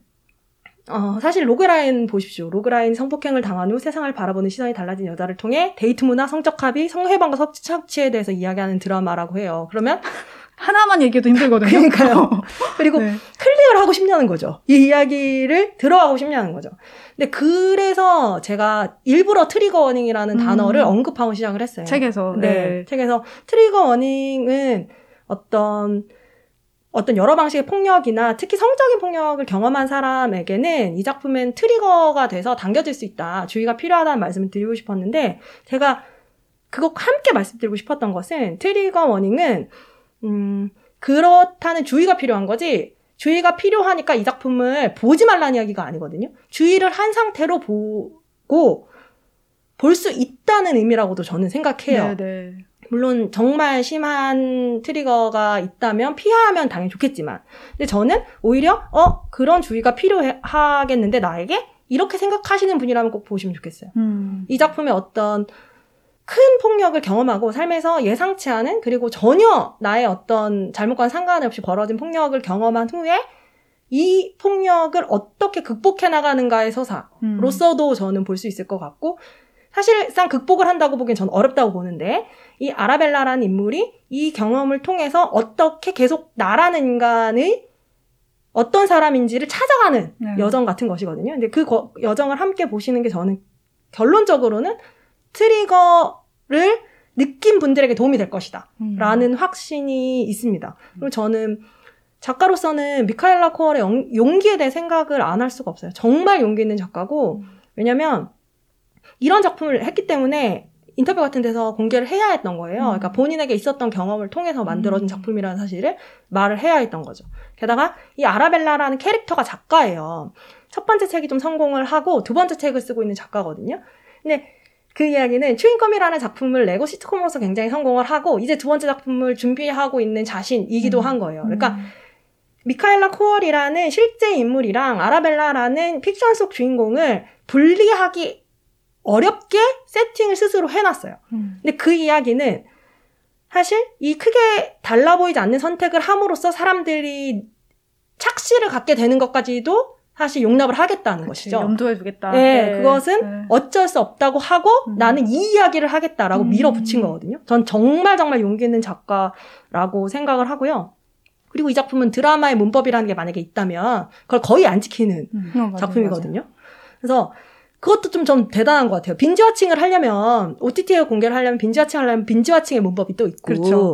사실 로그라인 보십시오. 로그라인 성폭행을 당한 후 세상을 바라보는 시선이 달라진 여자를 통해 데이트 문화, 성적 합의, 성해방과 성착취에 대해서 이야기하는 드라마라고 해요. 그러면 하나만 얘기해도 힘들거든요. 그러니까요. 그리고 네. 클릭을 하고 싶냐는 거죠. 이 이야기를 들어가고 싶냐는 거죠. 근데 그래서 제가 일부러 트리거 워닝이라는 단어를 언급하고 시작을 했어요. 책에서. 네. 책에서 트리거 워닝은 어떤 여러 방식의 폭력이나 특히 성적인 폭력을 경험한 사람에게는 이 작품은 트리거가 돼서 당겨질 수 있다. 주의가 필요하다는 말씀을 드리고 싶었는데 제가 그거 함께 말씀드리고 싶었던 것은 트리거 워닝은 그렇다는 주의가 필요한 거지 주의가 필요하니까 이 작품을 보지 말라는 이야기가 아니거든요. 주의를 한 상태로 보고 볼 수 있다는 의미라고도 저는 생각해요. 네네. 물론 정말 심한 트리거가 있다면 피하면 당연히 좋겠지만 근데 저는 오히려 그런 주의가 필요하겠는데 나에게 이렇게 생각하시는 분이라면 꼭 보시면 좋겠어요. 이 작품의 어떤 큰 폭력을 경험하고 삶에서 예상치 않은 그리고 전혀 나의 어떤 잘못과는 상관없이 벌어진 폭력을 경험한 후에 이 폭력을 어떻게 극복해 나가는가의 서사로서도 저는 볼 수 있을 것 같고 사실상 극복을 한다고 보기엔 저는 어렵다고 보는데 이 아라벨라라는 인물이 이 경험을 통해서 어떻게 계속 나라는 인간의 어떤 사람인지를 찾아가는 여정 같은 것이거든요. 근데 그 여정을 함께 보시는 게 저는 결론적으로는 트리거를 느낀 분들에게 도움이 될 것이다 라는 확신이 있습니다. 그리고 저는 작가로서는 미카엘라 코얼의 용기에 대해 생각을 안 할 수가 없어요. 정말 용기 있는 작가고 왜냐면 이런 작품을 했기 때문에 인터뷰 같은 데서 공개를 해야 했던 거예요. 그러니까 본인에게 있었던 경험을 통해서 만들어진 작품이라는 사실을 말을 해야 했던 거죠. 게다가 이 아라벨라라는 캐릭터가 작가예요. 첫 번째 책이 좀 성공을 하고 두 번째 책을 쓰고 있는 작가거든요. 근데 그 이야기는 추인검이라는 작품을 레고 시트콤으로서 굉장히 성공을 하고 이제 두 번째 작품을 준비하고 있는 자신이기도 한 거예요. 그러니까 미카엘라 코얼이라는 실제 인물이랑 아라벨라라는 픽션 속 주인공을 분리하기 어렵게 세팅을 스스로 해놨어요. 근데 그 이야기는 사실 이 크게 달라 보이지 않는 선택을 함으로써 사람들이 착시를 갖게 되는 것까지도 사실 용납을 하겠다는 것이죠. 염두에 두겠다. 네, 그것은 어쩔 수 없다고 하고 나는 이 이야기를 하겠다라고 밀어붙인 거거든요. 전 정말 용기 있는 작가라고 생각을 하고요. 그리고 이 작품은 드라마의 문법이라는 게 만약에 있다면 그걸 거의 안 지키는 작품이거든요. 맞아요. 그래서 그것도 좀 대단한 것 같아요. 빈지와칭을 하려면 OTT에 공개를 하려면 빈지와칭을 하려면 빈지와칭의 문법이 또 있고 그렇죠.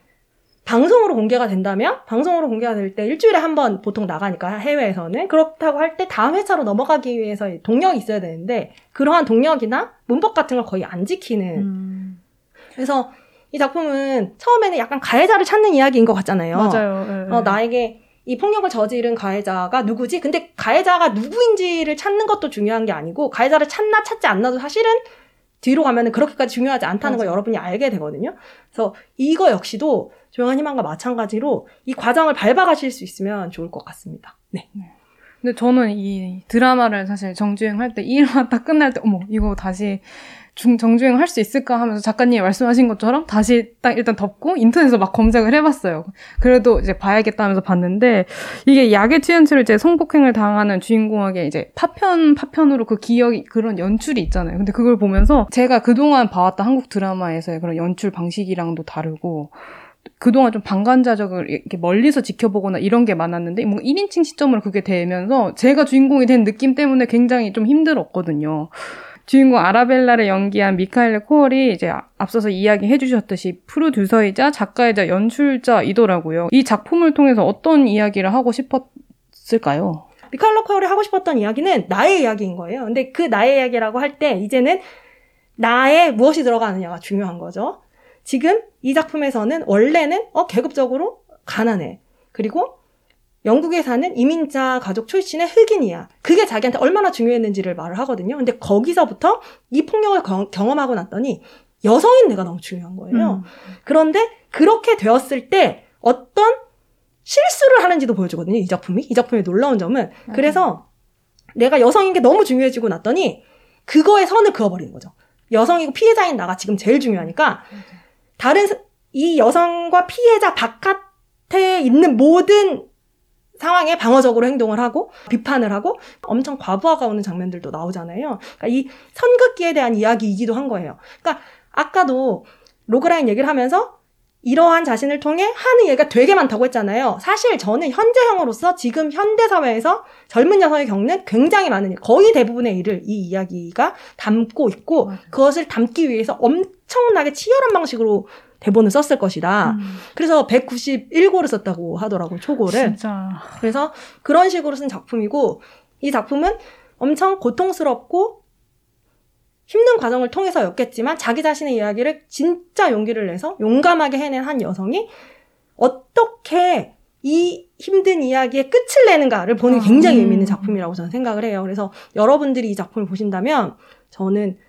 방송으로 공개가 된다면 방송으로 공개가 될 때 일주일에 한 번 보통 나가니까 해외에서는 그렇다고 할 때 다음 회차로 넘어가기 위해서 동력이 있어야 되는데 그러한 동력이나 문법 같은 걸 거의 안 지키는 그래서 이 작품은 처음에는 약간 가해자를 찾는 이야기인 것 같잖아요. 맞아요. 나에게 이 폭력을 저지른 가해자가 누구지? 근데 가해자가 누구인지를 찾는 것도 중요한 게 아니고 가해자를 찾나 찾지 않나도 사실은 뒤로 가면은 그렇게까지 중요하지 않다는 걸 여러분이 알게 되거든요. 그래서 이거 역시도 조용한 희망과 마찬가지로 이 과정을 밟아가실 수 있으면 좋을 것 같습니다. 네. 근데 저는 이 드라마를 사실 정주행할 때 1화 딱 끝날 때 어머 이거 다시 정주행 할 수 있을까 하면서 작가님이 말씀하신 것처럼 다시 딱 일단 덮고 인터넷에서 막 검색을 해봤어요. 그래도 이제 봐야겠다 하면서 봤는데 이게 약에 취한 채로 이제 성폭행을 당하는 주인공에게 이제 파편으로 그 기억이 그런 연출이 있잖아요. 근데 그걸 보면서 제가 그동안 봐왔던 한국 드라마에서의 그런 연출 방식이랑도 다르고 그동안 좀 방관자적을 이렇게 멀리서 지켜보거나 이런 게 많았는데 뭔가 1인칭 시점으로 그게 되면서 제가 주인공이 된 느낌 때문에 굉장히 좀 힘들었거든요. 주인공 아라벨라를 연기한 미카엘 코얼이 이제 앞서서 이야기해 주셨듯이 프로듀서이자 작가이자 연출자이더라고요. 이 작품을 통해서 어떤 이야기를 하고 싶었을까요? 미카엘 코얼이 하고 싶었던 이야기는 나의 이야기인 거예요. 근데 그 나의 이야기라고 할 때 이제는 나에 무엇이 들어가느냐가 중요한 거죠. 지금 이 작품에서는 원래는 계급적으로 가난해. 그리고 영국에 사는 이민자 가족 출신의 흑인이야. 그게 자기한테 얼마나 중요했는지를 말을 하거든요. 근데 거기서부터 이 폭력을 경험하고 났더니 여성인 내가 너무 중요한 거예요. 그런데 그렇게 되었을 때 어떤 실수를 하는지도 보여주거든요. 이 작품의 놀라운 점은. 그래서 내가 여성인 게 너무 중요해지고 났더니 그거에 선을 그어버리는 거죠. 여성이고 피해자인 나가 지금 제일 중요하니까 이 여성과 피해자 바깥에 있는 모든 상황에 방어적으로 행동을 하고 비판을 하고 엄청 과부하가 오는 장면들도 나오잖아요. 그러니까 이 선긋기에 대한 이야기이기도 한 거예요. 그러니까 아까도 로그라인 얘기를 하면서 이러한 자신을 통해 하는 얘기가 되게 많다고 했잖아요. 사실 저는 현재형으로서 지금 현대사회에서 젊은 여성이 겪는 굉장히 많은 일, 거의 대부분의 일을 이 이야기가 담고 있고 맞아요. 그것을 담기 위해서 엄청나게 치열한 방식으로 대본을 썼을 것이다. 그래서 191고를 썼다고 하더라고요. 초고를. 진짜. 그래서 그런 식으로 쓴 작품이고 이 작품은 엄청 고통스럽고 힘든 과정을 통해서였겠지만 자기 자신의 이야기를 진짜 용기를 내서 용감하게 해낸 한 여성이 어떻게 이 힘든 이야기의 끝을 내는가를 보는 게 굉장히 의미 있는 작품이라고 저는 생각을 해요. 그래서 여러분들이 이 작품을 보신다면 저는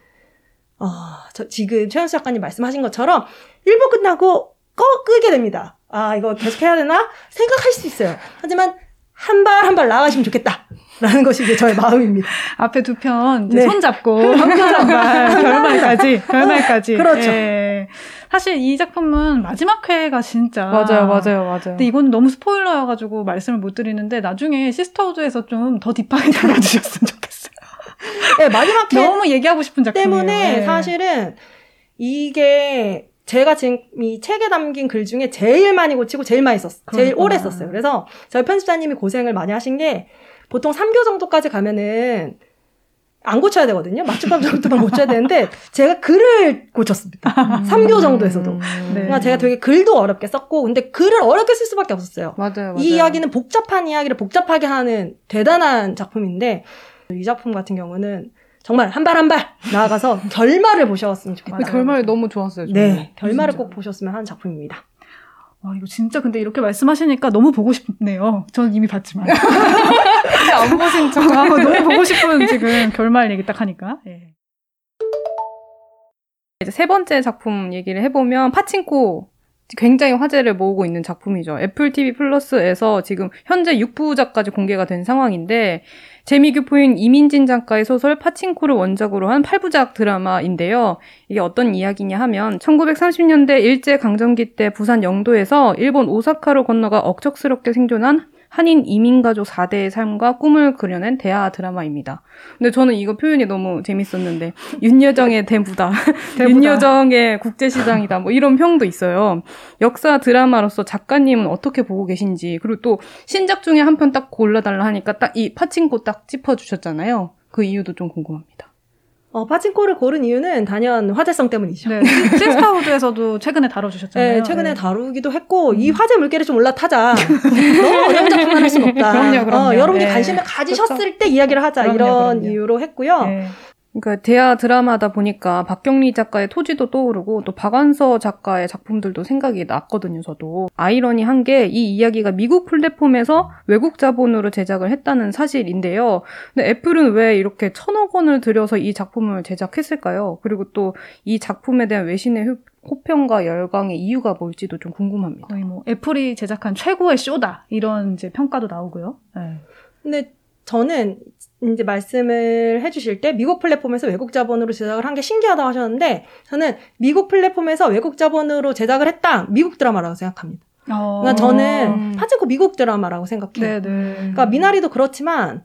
지금 최현수 작가님 말씀하신 것처럼 1부 끝나고 끄게 됩니다. 이거 계속 해야 되나? 생각할 수 있어요. 하지만 한 발 한 발 나아가시면 좋겠다. 라는 것이 이제 저의 마음입니다. 앞에 두 편 손 잡고 한 편 한 발 결말까지. 그렇죠. 예. 사실 이 작품은 마지막 회가 진짜 맞아요. 근데 이건 너무 스포일러여가지고 말씀을 못 드리는데 나중에 시스터우드에서 좀 더 딥하게 다뤄주셨으면 좋겠어요. 네, 마지막 회 너무 얘기하고 싶은 작품이에요. 때문에 네. 사실은 이게 제가 지금 이 책에 담긴 글 중에 제일 많이 고치고 제일 많이 썼어요. 제일 오래 썼어요. 그래서 저희 편집자님이 고생을 많이 하신 게 보통 3교 정도까지 가면은 안 고쳐야 되거든요. 맞춤법 정도만 고쳐야 되는데 제가 글을 고쳤습니다. 3교 정도에서도. 네. 그러니까 제가 되게 글도 어렵게 썼고 근데 글을 어렵게 쓸 수밖에 없었어요. 맞아요. 이 이야기는 복잡한 이야기를 복잡하게 하는 대단한 작품인데 이 작품 같은 경우는 정말 한 발 한 발 나아가서 결말을 보셨으면 좋겠다. 결말이 너무 좋았어요. 저는. 네, 결말을 진짜. 꼭 보셨으면 하는 작품입니다. 와, 이거 진짜 근데 이렇게 말씀하시니까 너무 보고 싶네요. 저는 이미 봤지만. 안 보신 척. 너무 보고 싶은 지금 결말 얘기 딱 하니까. 예. 이제 세 번째 작품 얘기를 해보면 파친코 굉장히 화제를 모으고 있는 작품이죠. 애플 TV 플러스에서 지금 현재 6부작까지 공개가 된 상황인데 재미교포인 이민진 작가의 소설 파친코를 원작으로 한 8부작 드라마인데요. 이게 어떤 이야기냐 하면 1930년대 일제강점기 때 부산 영도에서 일본 오사카로 건너가 억척스럽게 생존한 한인 이민가족 4대의 삶과 꿈을 그려낸 대하 드라마입니다. 근데 저는 이거 표현이 너무 재밌었는데 윤여정의 대부다. 윤여정의 국제시장이다. 뭐 이런 평도 있어요. 역사 드라마로서 작가님은 어떻게 보고 계신지 그리고 또 신작 중에 한 편 딱 골라달라 하니까 딱 이 파친코 딱 짚어주셨잖아요. 그 이유도 좀 궁금합니다. 파친코를 고른 이유는 단연 화제성 때문이죠. 네. 시스타우드에서도 최근에 다뤄주셨잖아요. 네, 최근에 다루기도 했고 이 화제 물결에 좀 올라타자. 너무 어려운 작품만 할 수는 없다. 그럼요. 여러분이 네. 관심을 가지셨을 때 이야기를 하자. 이런 이유로 했고요. 네. 그러니까 대하 드라마다 보니까 박경리 작가의 토지도 떠오르고 또 박완서 작가의 작품들도 생각이 났거든요. 저도 아이러니한 게 이 이야기가 미국 플랫폼에서 외국 자본으로 제작을 했다는 사실인데요. 근데 애플은 왜 이렇게 1,000억 원을 들여서 이 작품을 제작했을까요? 그리고 또 이 작품에 대한 외신의 호평과 열광의 이유가 뭘지도 좀 궁금합니다. 거의 뭐 애플이 제작한 최고의 쇼다 이런 이제 평가도 나오고요. 네. 근데 저는 이제 말씀을 해주실 때 미국 플랫폼에서 외국 자본으로 제작을 한 게 신기하다고 하셨는데 저는 미국 플랫폼에서 외국 자본으로 제작을 했다. 미국 드라마라고 생각합니다. 그러니까 저는 파친코 미국 드라마라고 생각해요. 네네. 그러니까 미나리도 그렇지만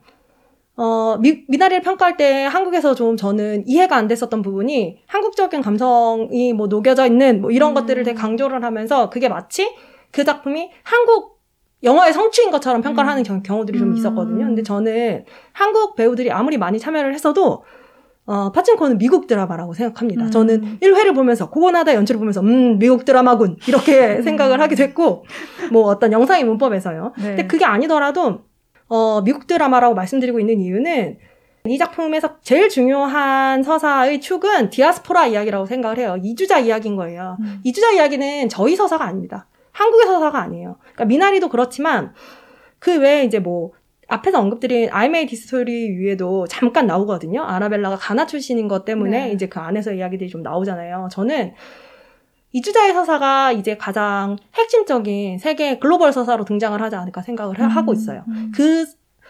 미나리를 평가할 때 한국에서 좀 저는 이해가 안 됐었던 부분이 한국적인 감성이 뭐 녹여져 있는 뭐 이런 것들을 되게 강조를 하면서 그게 마치 그 작품이 한국 영화의 성취인 것처럼 평가를 하는 경우들이 좀 있었거든요. 근데 저는 한국 배우들이 아무리 많이 참여를 했어도 파친코는 미국 드라마라고 생각합니다. 저는 1회를 보면서 고고나다 연출을 보면서 미국 드라마군 이렇게 생각을 하게 됐고 뭐 어떤 영상의 문법에서요. 네. 근데 그게 아니더라도 미국 드라마라고 말씀드리고 있는 이유는 이 작품에서 제일 중요한 서사의 축은 디아스포라 이야기라고 생각을 해요. 이주자 이야기인 거예요. 이주자 이야기는 저희 서사가 아닙니다. 한국의 서사가 아니에요. 그러니까 미나리도 그렇지만 그 외에 이제 뭐 앞에서 언급드린 I May This Story 위에도 잠깐 나오거든요. 아라벨라가 가나 출신인 것 때문에 네. 이제 그 안에서 이야기들이 좀 나오잖아요. 저는 이주자의 서사가 이제 가장 핵심적인 세계 글로벌 서사로 등장을 하지 않을까 생각을 하고 있어요. 그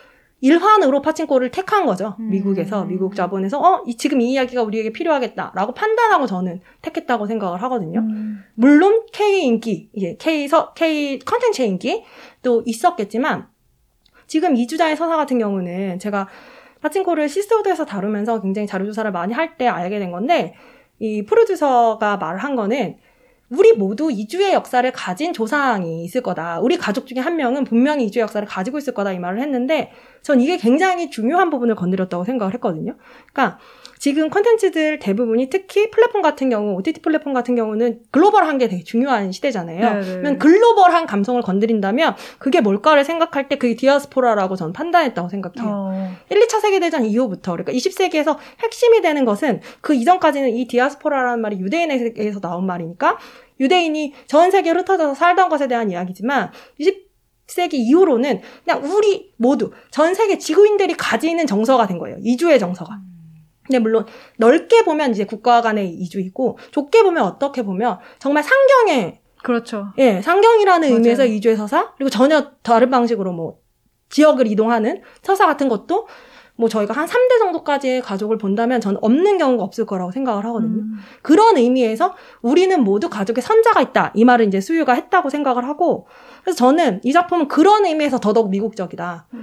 일환으로 파친코를 택한 거죠. 미국에서, 미국 자본에서 지금 이 이야기가 우리에게 필요하겠다라고 판단하고 저는 택했다고 생각을 하거든요. 물론 K 인기, 이게 K 컨텐츠의 인기도 있었겠지만 지금 이주자의 서사 같은 경우는 제가 파친코를 시스터우드에서 다루면서 굉장히 자료조사를 많이 할 때 알게 된 건데 이 프로듀서가 말을 한 거는 우리 모두 이주의 역사를 가진 조상이 있을 거다. 우리 가족 중에 한 명은 분명히 이주의 역사를 가지고 있을 거다 이 말을 했는데 전 이게 굉장히 중요한 부분을 건드렸다고 생각을 했거든요. 그러니까 지금 콘텐츠들 대부분이 특히 플랫폼 같은 경우, OTT 플랫폼 같은 경우는 글로벌한 게 되게 중요한 시대잖아요. 네네. 그러면 글로벌한 감성을 건드린다면 그게 뭘까를 생각할 때 그게 디아스포라라고 저는 판단했다고 생각해요. 1, 2차 세계대전 이후부터 그러니까 20세기에서 핵심이 되는 것은 그 이전까지는 이 디아스포라라는 말이 유대인에게서 나온 말이니까 유대인이 전 세계로 흩어져서 살던 것에 대한 이야기지만 20세기 이후로는 그냥 우리 모두 전 세계 지구인들이 가지는 정서가 된 거예요. 이주의 정서가. 근데 물론 넓게 보면 이제 국가 간의 이주이고 좁게 보면 어떻게 보면 정말 상경의 그렇죠. 예, 상경이라는 맞아요. 의미에서 이주의 서사 그리고 전혀 다른 방식으로 뭐 지역을 이동하는 서사 같은 것도 뭐 저희가 한 3대 정도까지의 가족을 본다면 저는 없는 경우가 없을 거라고 생각을 하거든요. 그런 의미에서 우리는 모두 가족의 선자가 있다. 이 말을 이제 수유가 했다고 생각을 하고 그래서 저는 이 작품은 그런 의미에서 더더욱 미국적이다.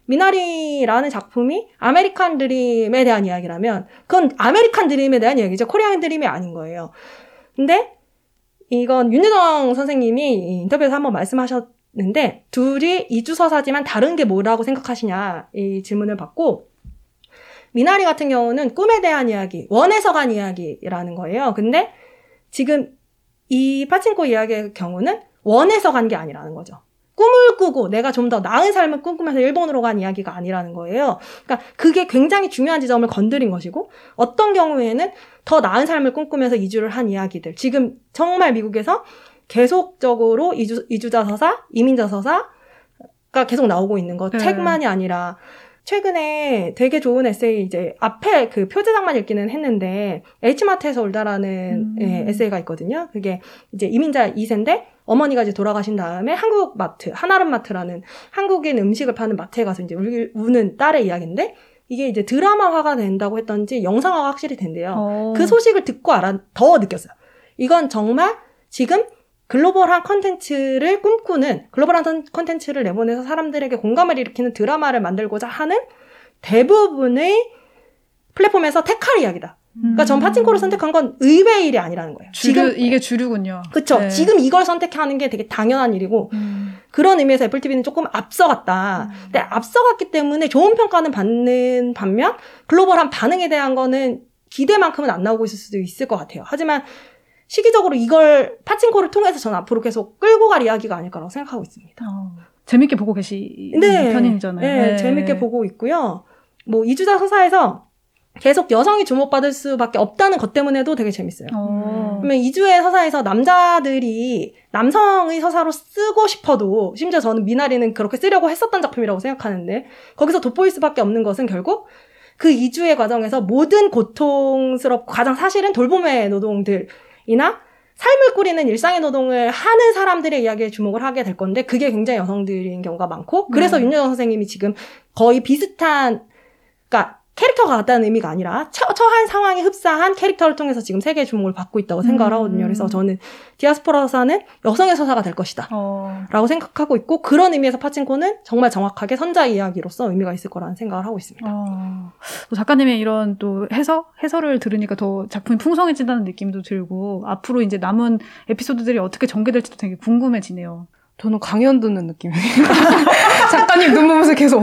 미나리라는 작품이 아메리칸 드림에 대한 이야기라면 그건 아메리칸 드림에 대한 이야기죠. 코리안 드림이 아닌 거예요. 근데 이건 윤여정 선생님이 인터뷰에서 한번 말씀하셨는데 둘이 이주서사지만 다른 게 뭐라고 생각하시냐 이 질문을 받고 미나리 같은 경우는 꿈에 대한 이야기, 원에서 간 이야기라는 거예요. 근데 지금 이 파친코 이야기의 경우는 원에서 간 게 아니라는 거죠. 꿈을 꾸고 내가 좀 더 나은 삶을 꿈꾸면서 일본으로 간 이야기가 아니라는 거예요. 그러니까 그게 굉장히 중요한 지점을 건드린 것이고 어떤 경우에는 더 나은 삶을 꿈꾸면서 이주를 한 이야기들. 지금 정말 미국에서 계속적으로 이주자 서사, 이민자 서사가 계속 나오고 있는 것. 책만이 아니라 최근에 되게 좋은 에세이 이제 앞에 그 표제작만 읽기는 했는데 H마트에서 울다라는 에세이가 있거든요. 그게 이제 이민자 2세인데 어머니가 이제 돌아가신 다음에 한국 마트, 한아름마트라는 한국인 음식을 파는 마트에 가서 이제 우는 딸의 이야기인데 이게 이제 드라마화가 된다고 했던지 영상화가 확실히 된대요. 그 소식을 듣고 더 느꼈어요. 이건 정말 지금 글로벌한 컨텐츠를 꿈꾸는, 글로벌한 컨텐츠를 내보내서 사람들에게 공감을 일으키는 드라마를 만들고자 하는 대부분의 플랫폼에서 택할 이야기다. 그러니까 전 파친코를 선택한 건 의외의 일이 아니라는 거예요. 지금 이게 주류군요. 그쵸. 네. 지금 이걸 선택하는 게 되게 당연한 일이고 그런 의미에서 애플TV는 조금 앞서갔다. 근데 앞서갔기 때문에 좋은 평가는 받는 반면 글로벌한 반응에 대한 거는 기대만큼은 안 나오고 있을 수도 있을 것 같아요. 하지만 시기적으로 이걸 파친코를 통해서 저는 앞으로 계속 끌고 갈 이야기가 아닐까라고 생각하고 있습니다. 재밌게 보고 계시는 편이잖아요. 네, 재밌게 보고 있고요. 뭐 이주자 서사에서 계속 여성이 주목받을 수밖에 없다는 것 때문에도 되게 재밌어요. 그러면 이주의 서사에서 남자들이 남성의 서사로 쓰고 싶어도 심지어 저는 미나리는 그렇게 쓰려고 했었던 작품이라고 생각하는데 거기서 돋보일 수밖에 없는 것은 결국 그 이주의 과정에서 모든 고통스럽고 가장 사실은 돌봄의 노동들이나 삶을 꾸리는 일상의 노동을 하는 사람들의 이야기에 주목을 하게 될 건데 그게 굉장히 여성들인 경우가 많고 그래서 윤여정 선생님이 지금 거의 비슷한 그러니까 캐릭터가 같다는 의미가 아니라 처한 상황에 흡사한 캐릭터를 통해서 지금 세계의 주목을 받고 있다고 생각을 하거든요. 그래서 저는 디아스포라 서사는 여성의 서사가 될 것이다 라고 생각하고 있고 그런 의미에서 파친코는 정말 정확하게 선자 이야기로서 의미가 있을 거라는 생각을 하고 있습니다. 또 작가님의 이런 또 해설을 들으니까 더 작품이 풍성해진다는 느낌도 들고 앞으로 이제 남은 에피소드들이 어떻게 전개될지도 되게 궁금해지네요. 저는 강연 듣는 느낌이에요. 작가님 눈 보면서 계속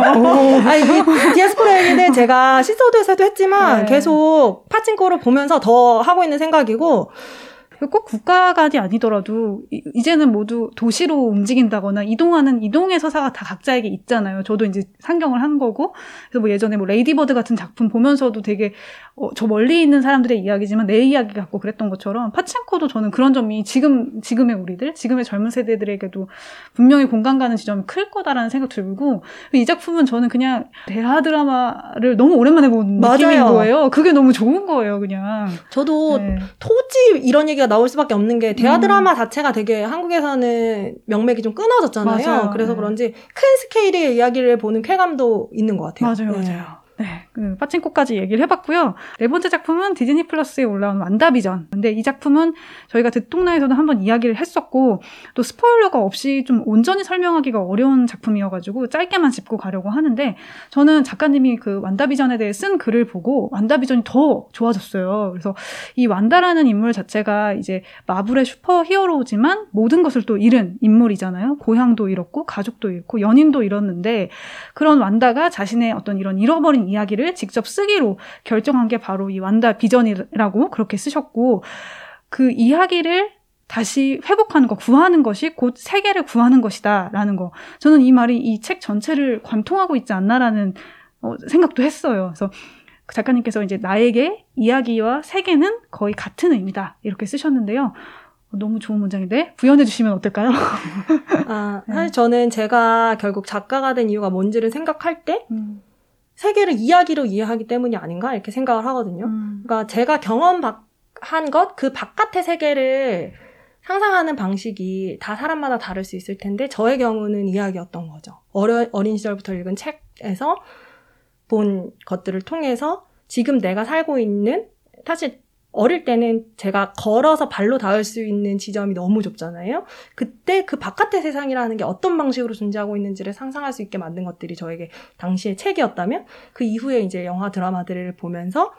아니 디아스포라 얘기는 제가 시소드에서도 했지만 계속 파친코를 보면서 더 하고 있는 생각이고 꼭 국가간이 아니더라도 이제는 모두 도시로 움직인다거나 이동의 서사가 다 각자에게 있잖아요. 저도 이제 상경을 한 거고 그래서 뭐 예전에 뭐 레이디버드 같은 작품 보면서도 되게 저 멀리 있는 사람들의 이야기지만 내 이야기 같고 그랬던 것처럼 파친코도 저는 그런 점이 지금의 우리들, 지금의 젊은 세대들에게도 분명히 공감 가는 지점이 클 거다라는 생각 들고 이 작품은 저는 그냥 대하 드라마를 너무 오랜만에 본 느낌인 거예요. 그게 너무 좋은 거예요, 그냥. 저도 토지 이런 얘기가 나올 수밖에 없는 게 대하 드라마 자체가 되게 한국에서는 명맥이 좀 끊어졌잖아요. 맞아요. 그래서 그런지 큰 스케일의 이야기를 보는 쾌감도 있는 것 같아요. 맞아요. 네, 파친코까지 얘기를 해봤고요. 네 번째 작품은 디즈니 플러스에 올라온 완다비전. 근데 이 작품은 저희가 듣동나에서도 한번 이야기를 했었고 또 스포일러가 없이 좀 온전히 설명하기가 어려운 작품이어가지고 짧게만 짚고 가려고 하는데 저는 작가님이 그 완다비전에 대해 쓴 글을 보고 완다비전이 더 좋아졌어요. 그래서 이 완다라는 인물 자체가 이제 마블의 슈퍼 히어로지만 모든 것을 또 잃은 인물이잖아요. 고향도 잃었고 가족도 잃고 연인도 잃었는데 그런 완다가 자신의 어떤 이런 잃어버린 이야기를 직접 쓰기로 결정한 게 바로 이 완다 비전이라고 그렇게 쓰셨고 그 이야기를 다시 회복하는 거, 구하는 것이 곧 세계를 구하는 것이다 라는 거. 저는 이 말이 이 책 전체를 관통하고 있지 않나라는 생각도 했어요. 그래서 작가님께서 이제 나에게 이야기와 세계는 거의 같은 의미다 이렇게 쓰셨는데요. 너무 좋은 문장인데 부연해 주시면 어떨까요? 사실 저는 제가 결국 작가가 된 이유가 뭔지를 생각할 때 세계를 이야기로 이해하기 때문이 아닌가 이렇게 생각을 하거든요. 그러니까 제가 경험한 것, 그 바깥의 세계를 상상하는 방식이 다 사람마다 다를 수 있을 텐데 저의 경우는 이야기였던 거죠. 어린 시절부터 읽은 책에서 본 것들을 통해서 지금 내가 살고 있는 사실 어릴 때는 제가 걸어서 발로 닿을 수 있는 지점이 너무 좁잖아요. 그때 그 바깥의 세상이라는 게 어떤 방식으로 존재하고 있는지를 상상할 수 있게 만든 것들이 저에게 당시의 책이었다면 그 이후에 이제 영화 드라마들을 보면서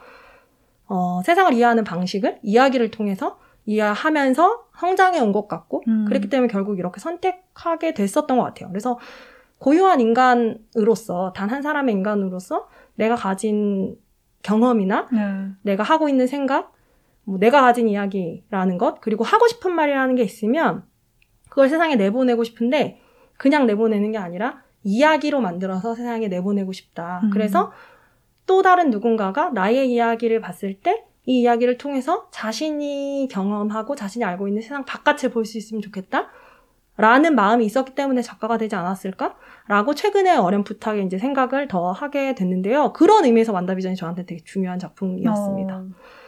세상을 이해하는 방식을 이야기를 통해서 이해하면서 성장해 온 것 같고 그랬기 때문에 결국 이렇게 선택하게 됐었던 것 같아요. 그래서 고유한 인간으로서 단 한 사람의 인간으로서 내가 가진 경험이나 내가 하고 있는 생각, 뭐 내가 가진 이야기라는 것, 그리고 하고 싶은 말이라는 게 있으면 그걸 세상에 내보내고 싶은데 그냥 내보내는 게 아니라 이야기로 만들어서 세상에 내보내고 싶다. 그래서 또 다른 누군가가 나의 이야기를 봤을 때 이 이야기를 통해서 자신이 경험하고 자신이 알고 있는 세상 바깥을 볼 수 있으면 좋겠다. 라는 마음이 있었기 때문에 작가가 되지 않았을까? 라고 최근에 어렴풋하게 이제 생각을 더 하게 됐는데요. 그런 의미에서 완다비전이 저한테 되게 중요한 작품이었습니다.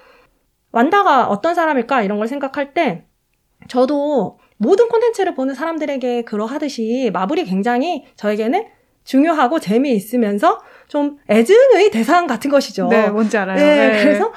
완다가 어떤 사람일까? 이런 걸 생각할 때 저도 모든 콘텐츠를 보는 사람들에게 그러하듯이 마블이 굉장히 저에게는 중요하고 재미있으면서 좀 애증의 대상 같은 것이죠. 네, 뭔지 알아요. 네. 그래서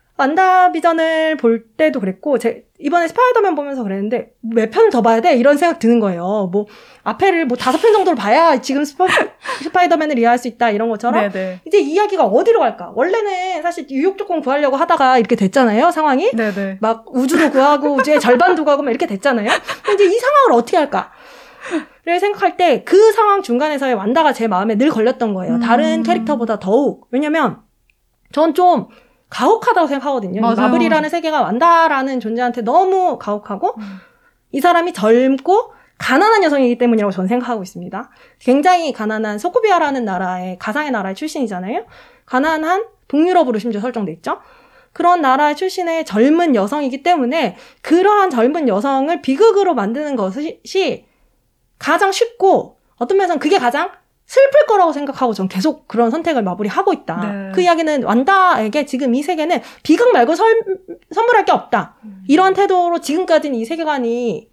완다비전을 볼 때도 그랬고, 이번에 스파이더맨 보면서 그랬는데, 몇 편을 더 봐야 돼? 이런 생각 드는 거예요. 뭐, 앞에를 5편 정도를 봐야 지금 스파이더맨을 이해할 수 있다, 이런 것처럼. 네네. 이제 이야기가 어디로 갈까? 원래는 사실 유혹 조건 구하려고 하다가 이렇게 됐잖아요, 상황이. 네네. 막 우주도 구하고, 우주의 절반도 구하고, 막 이렇게 됐잖아요. 근데 이제 이 상황을 어떻게 할까? 를 생각할 때 그 상황 중간에서의 완다가 제 마음에 늘 걸렸던 거예요. 다른 캐릭터보다 더욱. 왜냐면, 전 좀, 가혹하다고 생각하거든요. 이 마블이라는 세계가 완다라는 존재한테 너무 가혹하고 이 사람이 젊고 가난한 여성이기 때문이라고 저는 생각하고 있습니다. 굉장히 가난한 소코비아라는 나라의 가상의 나라의 출신이잖아요. 가난한 북유럽으로 심지어 설정돼 있죠. 그런 나라의 출신의 젊은 여성이기 때문에 그러한 젊은 여성을 비극으로 만드는 것이 가장 쉽고 어떤 면에서는 그게 가장 슬플 거라고 생각하고 전 계속 그런 선택을 마블이 하고 있다. 네. 그 이야기는 완다에게 지금 이 세계는 비극 말고 선물할 게 없다. 이런 태도로 지금까지는 이 세계관이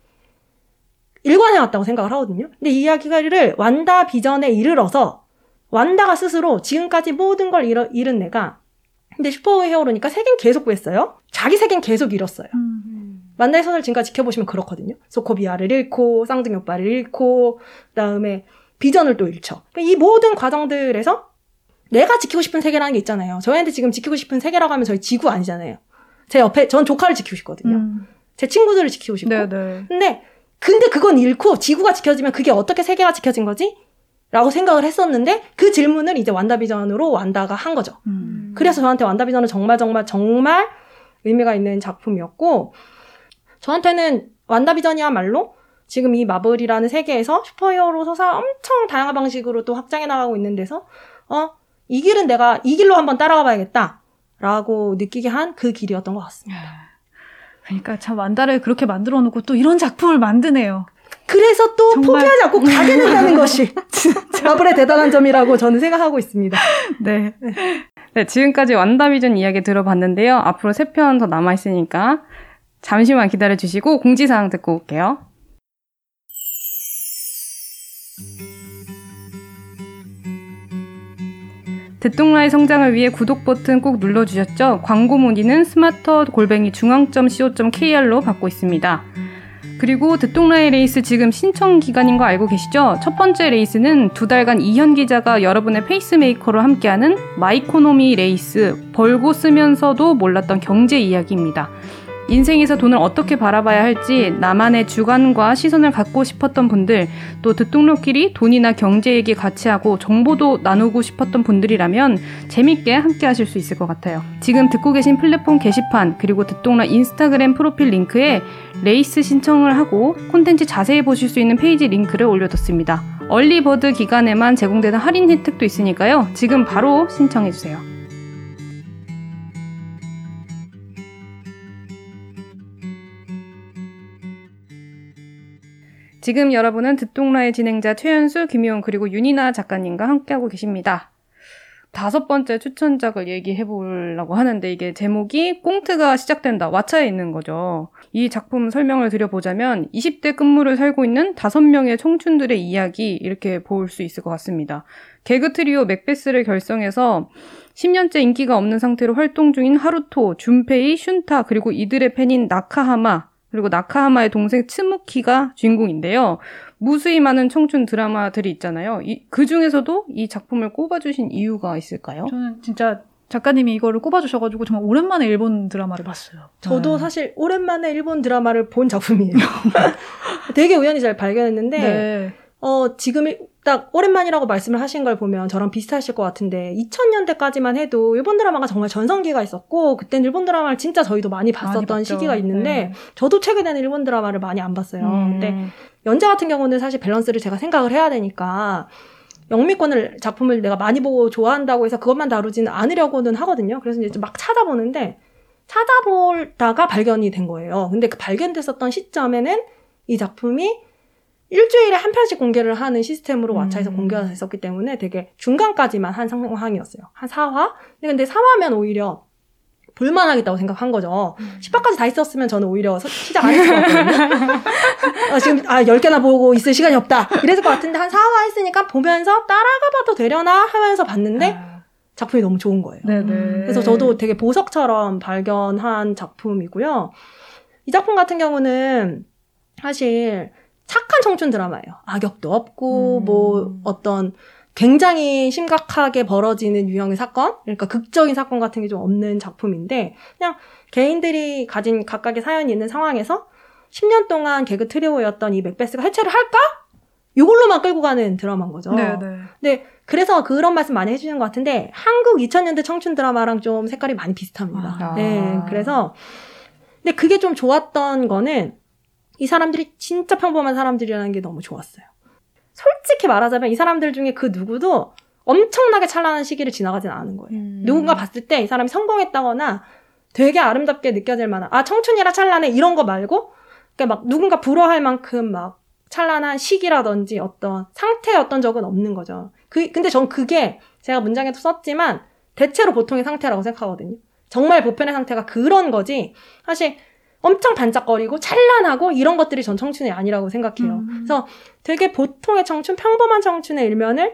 일관해왔다고 생각을 하거든요. 근데 이 이야기를 완다 비전에 이르러서 완다가 스스로 지금까지 모든 걸 잃은 내가 근데 슈퍼히어로니까 세계는 계속 구했어요. 자기 세계는 계속 잃었어요. 완다의 선을 지금까지 지켜보시면 그렇거든요. 소코비아를 잃고 쌍둥이 오빠를 잃고 그다음에 비전을 또 잃죠. 이 모든 과정들에서 내가 지키고 싶은 세계라는 게 있잖아요. 저희한테 지금 지키고 싶은 세계라고 하면 저희 지구 아니잖아요. 제 옆에 전 조카를 지키고 싶거든요. 제 친구들을 지키고 싶고. 네네. 근데 그건 잃고 지구가 지켜지면 그게 어떻게 세계가 지켜진 거지? 라고 생각을 했었는데 그 질문을 이제 완다비전으로 완다가 한 거죠. 그래서 저한테 완다비전은 정말 의미가 있는 작품이었고 저한테는 완다비전이야말로 지금 이 마블이라는 세계에서 슈퍼히어로 서사 엄청 다양한 방식으로 또 확장해 나가고 있는 데서 이 길은 내가 이 길로 한번 따라가 봐야겠다 라고 느끼게 한 그 길이었던 것 같습니다. 그러니까 참 완다를 그렇게 만들어 놓고 또 이런 작품을 만드네요. 그래서 또 포기하지 않고 가게 된다는 것이 마블의 대단한 점이라고 저는 생각하고 있습니다. 네. 네, 지금까지 완다비전 이야기 들어봤는데요. 앞으로 3편 더 남아있으니까 잠시만 기다려주시고 공지사항 듣고 올게요. 듣동라의 성장을 위해 구독 버튼 꼭 눌러주셨죠? 광고 문의는 smarter@중앙.co.kr로 받고 있습니다. 그리고 듣동라의 레이스 지금 신청 기간인 거 알고 계시죠? 첫 번째 레이스는 2달간 이현 기자가 여러분의 페이스메이커로 함께하는 마이코노미 레이스, 벌고 쓰면서도 몰랐던 경제 이야기입니다. 인생에서 돈을 어떻게 바라봐야 할지 나만의 주관과 시선을 갖고 싶었던 분들, 또 듣동록끼리 돈이나 경제 얘기 같이 하고 정보도 나누고 싶었던 분들이라면 재밌게 함께 하실 수 있을 것 같아요. 지금 듣고 계신 플랫폼 게시판 그리고 듣동락 인스타그램 프로필 링크에 레이스 신청을 하고 콘텐츠 자세히 보실 수 있는 페이지 링크를 올려뒀습니다. 얼리버드 기간에만 제공되는 할인 혜택도 있으니까요. 지금 바로 신청해주세요. 지금 여러분은 듣동라의 진행자 최연수, 김희원 그리고 윤이나 작가님과 함께하고 계십니다. 5번째 추천작을 얘기해보려고 하는데 이게 제목이 꽁트가 시작된다. 왓챠에 있는 거죠. 이 작품 설명을 드려보자면 20대 끝물을 살고 있는 5명의 청춘들의 이야기 이렇게 볼 수 있을 것 같습니다. 개그 트리오 맥베스를 결성해서 10년째 인기가 없는 상태로 활동 중인 하루토, 준페이, 슌타, 그리고 이들의 팬인 나카하마, 그리고 나카하마의 동생 츠무키가 주인공인데요. 무수히 많은 청춘 드라마들이 있잖아요. 그 중에서도 이 작품을 꼽아주신 이유가 있을까요? 저는 진짜 작가님이 이거를 꼽아주셔가지고 정말 오랜만에 일본 드라마를 봤어요. 저도 사실 오랜만에 일본 드라마를 본 작품이에요. 되게 우연히 잘 발견했는데 네. 지금 딱 오랜만이라고 말씀을 하신 걸 보면 저랑 비슷하실 것 같은데 2000년대까지만 해도 일본 드라마가 정말 전성기가 있었고 그땐 일본 드라마를 진짜 저희도 많이 봤었던 시기가 있는데 네. 저도 최근에는 일본 드라마를 많이 안 봤어요. 근데 연재 같은 경우는 사실 밸런스를 제가 생각을 해야 되니까 영미권을 작품을 내가 많이 보고 좋아한다고 해서 그것만 다루지는 않으려고는 하거든요. 그래서 이제 막 찾아보는데 찾아보다가 발견이 된 거예요. 근데 그 발견됐었던 시점에는 이 작품이 일주일에 한 편씩 공개를 하는 시스템으로 왓챠에서 공개가 됐었기 때문에 되게 중간까지만 한 상황이었어요. 한 4화? 근데 4화면 오히려 볼만하겠다고 생각한 거죠. 10화까지 다 있었으면 저는 오히려 시작 안 했을 것 같거든요. 지금 10개나 보고 있을 시간이 없다. 이랬을 것 같은데 한 4화 했으니까 보면서 따라가 봐도 되려나 하면서 봤는데 작품이 너무 좋은 거예요. 그래서 저도 되게 보석처럼 발견한 작품이고요. 이 작품 같은 경우는 사실 착한 청춘 드라마예요. 악역도 없고 뭐 어떤 굉장히 심각하게 벌어지는 유형의 사건, 그러니까 극적인 사건 같은 게 좀 없는 작품인데 그냥 개인들이 가진 각각의 사연이 있는 상황에서 10년 동안 개그 트리오였던 이 맥베스가 해체를 할까? 이걸로만 끌고 가는 드라마인 거죠. 근데 그래서 그런 말씀 많이 해주시는 것 같은데 한국 2000년대 청춘 드라마랑 좀 색깔이 많이 비슷합니다. 네, 그래서 근데 그게 좀 좋았던 거는 이 사람들이 진짜 평범한 사람들이라는 게 너무 좋았어요. 솔직히 말하자면 이 사람들 중에 그 누구도 엄청나게 찬란한 시기를 지나가진 않은 거예요. 누군가 봤을 때 이 사람이 성공했다거나 되게 아름답게 느껴질 만한 청춘이라 찬란해 이런 거 말고 그러니까 막 누군가 부러워할 만큼 막 찬란한 시기라든지 어떤 상태였던 적은 없는 거죠. 근데 전 그게 제가 문장에도 썼지만 대체로 보통의 상태라고 생각하거든요. 정말 보편의 상태가 그런 거지 사실 엄청 반짝거리고 찬란하고 이런 것들이 전 청춘이 아니라고 생각해요. 그래서 되게 보통의 청춘, 평범한 청춘의 일면을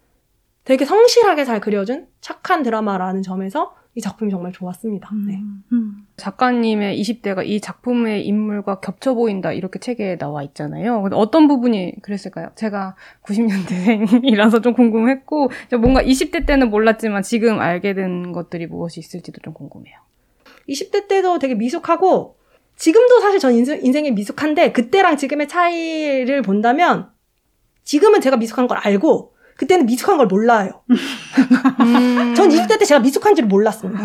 되게 성실하게 잘 그려준 착한 드라마라는 점에서 이 작품이 정말 좋았습니다. 네. 작가님의 20대가 이 작품의 인물과 겹쳐 보인다 이렇게 책에 나와 있잖아요. 근데 어떤 부분이 그랬을까요? 제가 90년대생이라서 좀 궁금했고 뭔가 20대 때는 몰랐지만 지금 알게 된 것들이 무엇이 있을지도 좀 궁금해요. 20대 때도 되게 미숙하고 지금도 사실 전 인생이 미숙한데 그때랑 지금의 차이를 본다면 지금은 제가 미숙한 걸 알고 그때는 미숙한 걸 몰라요. 전 20대 때 제가 미숙한 줄 몰랐습니다.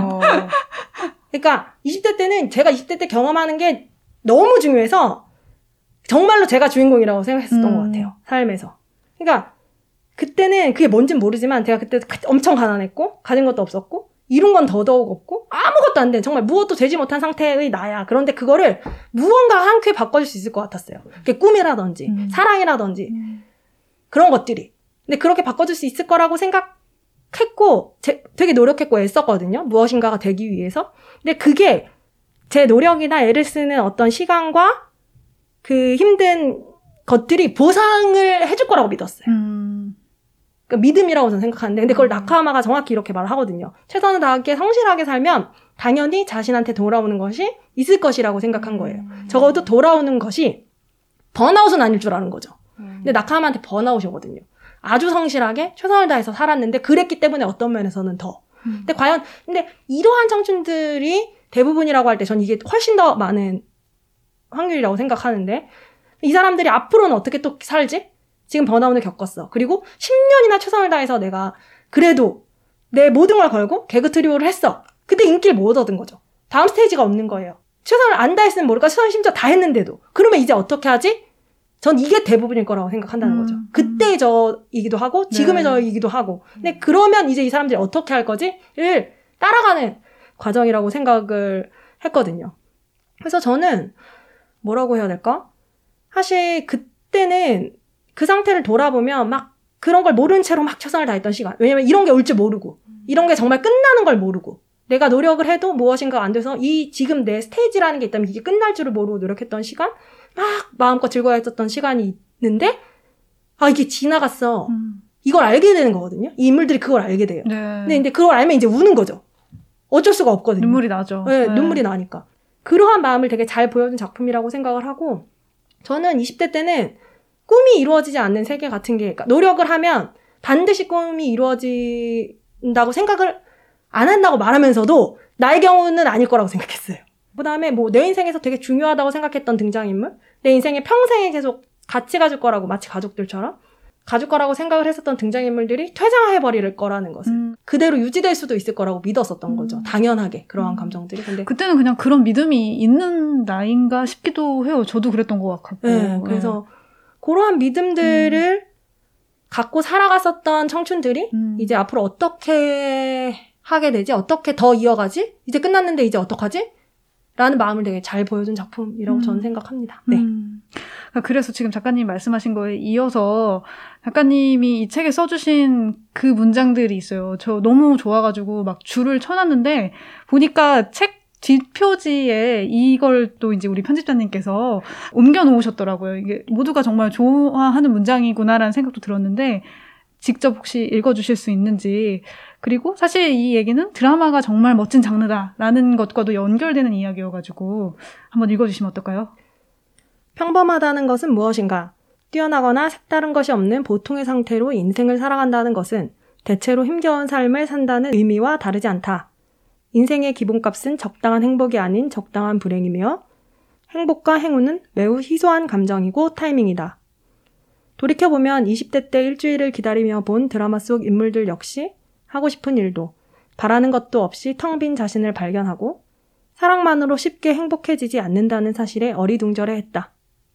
그러니까 20대 때는 제가 20대 때 경험하는 게 너무 중요해서 정말로 제가 주인공이라고 생각했었던 것 같아요. 삶에서. 그러니까 그때는 그게 뭔진 모르지만 제가 그때 엄청 가난했고 가진 것도 없었고 이룬 건 더더욱 없고 아무것도 안 된 정말 무엇도 되지 못한 상태의 나야. 그런데 그거를 무언가 한 큐에 바꿔줄 수 있을 것 같았어요. 그게 꿈이라든지 사랑이라든지 그런 것들이. 근데 그렇게 바꿔줄 수 있을 거라고 생각했고 되게 노력했고 애썼거든요. 무엇인가가 되기 위해서. 근데 그게 제 노력이나 애를 쓰는 어떤 시간과 그 힘든 것들이 보상을 해줄 거라고 믿었어요. 그러니까 믿음이라고 저는 생각하는데 근데 그걸 나카하마가 정확히 이렇게 말을 하거든요. 최선을 다하게 성실하게 살면 당연히 자신한테 돌아오는 것이 있을 것이라고 생각한 거예요. 적어도 돌아오는 것이 번아웃은 아닐 줄 아는 거죠. 근데 나카하마한테 번아웃이거든요. 아주 성실하게 최선을 다해서 살았는데 그랬기 때문에 어떤 면에서는 더. 근데 이러한 청춘들이 대부분이라고 할 때 전 이게 훨씬 더 많은 확률이라고 생각하는데 이 사람들이 앞으로는 어떻게 또 살지? 지금 번아웃을 겪었어. 그리고 10년이나 최선을 다해서 내가 그래도 내 모든 걸 걸고 개그 트리오를 했어. 근데 인기를 못 얻은 거죠. 다음 스테이지가 없는 거예요. 최선을 안 다했으면 모를까 최선을 심지어 다 했는데도. 그러면 이제 어떻게 하지? 전 이게 대부분일 거라고 생각한다는 거죠. 그때의 저이기도 하고 지금의 저이기도 하고. 근데 그러면 이제 이 사람들이 어떻게 할 거지?를 따라가는 과정이라고 생각을 했거든요. 그래서 저는 뭐라고 해야 될까? 사실 그때는 그 상태를 돌아보면 막 그런 걸 모른 채로 막 최선을 다했던 시간. 왜냐면 이런 게 올 줄 모르고 이런 게 정말 끝나는 걸 모르고 내가 노력을 해도 무엇인가 안 돼서 이 지금 내 스테이지라는 게 있다면 이게 끝날 줄을 모르고 노력했던 시간 막 마음껏 즐거워했었던 시간이 있는데 이게 지나갔어. 이걸 알게 되는 거거든요. 이 인물들이 그걸 알게 돼요. 네. 근데 그걸 알면 이제 우는 거죠. 어쩔 수가 없거든요. 눈물이 나죠. 네, 네. 눈물이 나니까. 그러한 마음을 되게 잘 보여준 작품이라고 생각을 하고, 저는 20대 때는 꿈이 이루어지지 않는 세계 같은 게, 그러니까 노력을 하면 반드시 꿈이 이루어진다고 생각을 안 한다고 말하면서도 나의 경우는 아닐 거라고 생각했어요. 그 다음에 뭐 내 인생에서 되게 중요하다고 생각했던 등장인물, 내 인생에 평생에 계속 같이 가줄 거라고, 마치 가족들처럼 가줄 거라고 생각을 했었던 등장인물들이 퇴장해버릴 거라는 것을 그대로 유지될 수도 있을 거라고 믿었었던 거죠. 당연하게 그러한 감정들이. 근데 그때는 그냥 그런 믿음이 있는 나이인가 싶기도 해요. 저도 그랬던 것 같고. 네, 그래서 그러한 믿음들을 갖고 살아갔었던 청춘들이 이제 앞으로 어떻게 하게 되지? 어떻게 더 이어가지? 이제 끝났는데 이제 어떡하지? 라는 마음을 되게 잘 보여준 작품이라고 저는 생각합니다. 네. 그래서 지금 작가님 말씀하신 거에 이어서 작가님이 이 책에 써주신 그 문장들이 있어요. 저 너무 좋아가지고 막 줄을 쳐놨는데 보니까 책 뒷표지에 이걸 또 이제 우리 편집자님께서 옮겨 놓으셨더라고요. 이게 모두가 정말 좋아하는 문장이구나라는 생각도 들었는데 직접 혹시 읽어주실 수 있는지. 그리고 사실 이 얘기는 드라마가 정말 멋진 장르다라는 것과도 연결되는 이야기여가지고 한번 읽어주시면 어떨까요? 평범하다는 것은 무엇인가? 뛰어나거나 색다른 것이 없는 보통의 상태로 인생을 살아간다는 것은 대체로 힘겨운 삶을 산다는 의미와 다르지 않다. 인생의 기본값은 적당한 행복이 아닌 적당한 불행이며 행복과 행운은 매우 희소한 감정이고 타이밍이다. 돌이켜보면 20대 때 일주일을 기다리며 본 드라마 속 인물들 역시 하고 싶은 일도 바라는 것도 없이 텅 빈 자신을 발견하고 사랑만으로 쉽게 행복해지지 않는다는 사실에 어리둥절해했다.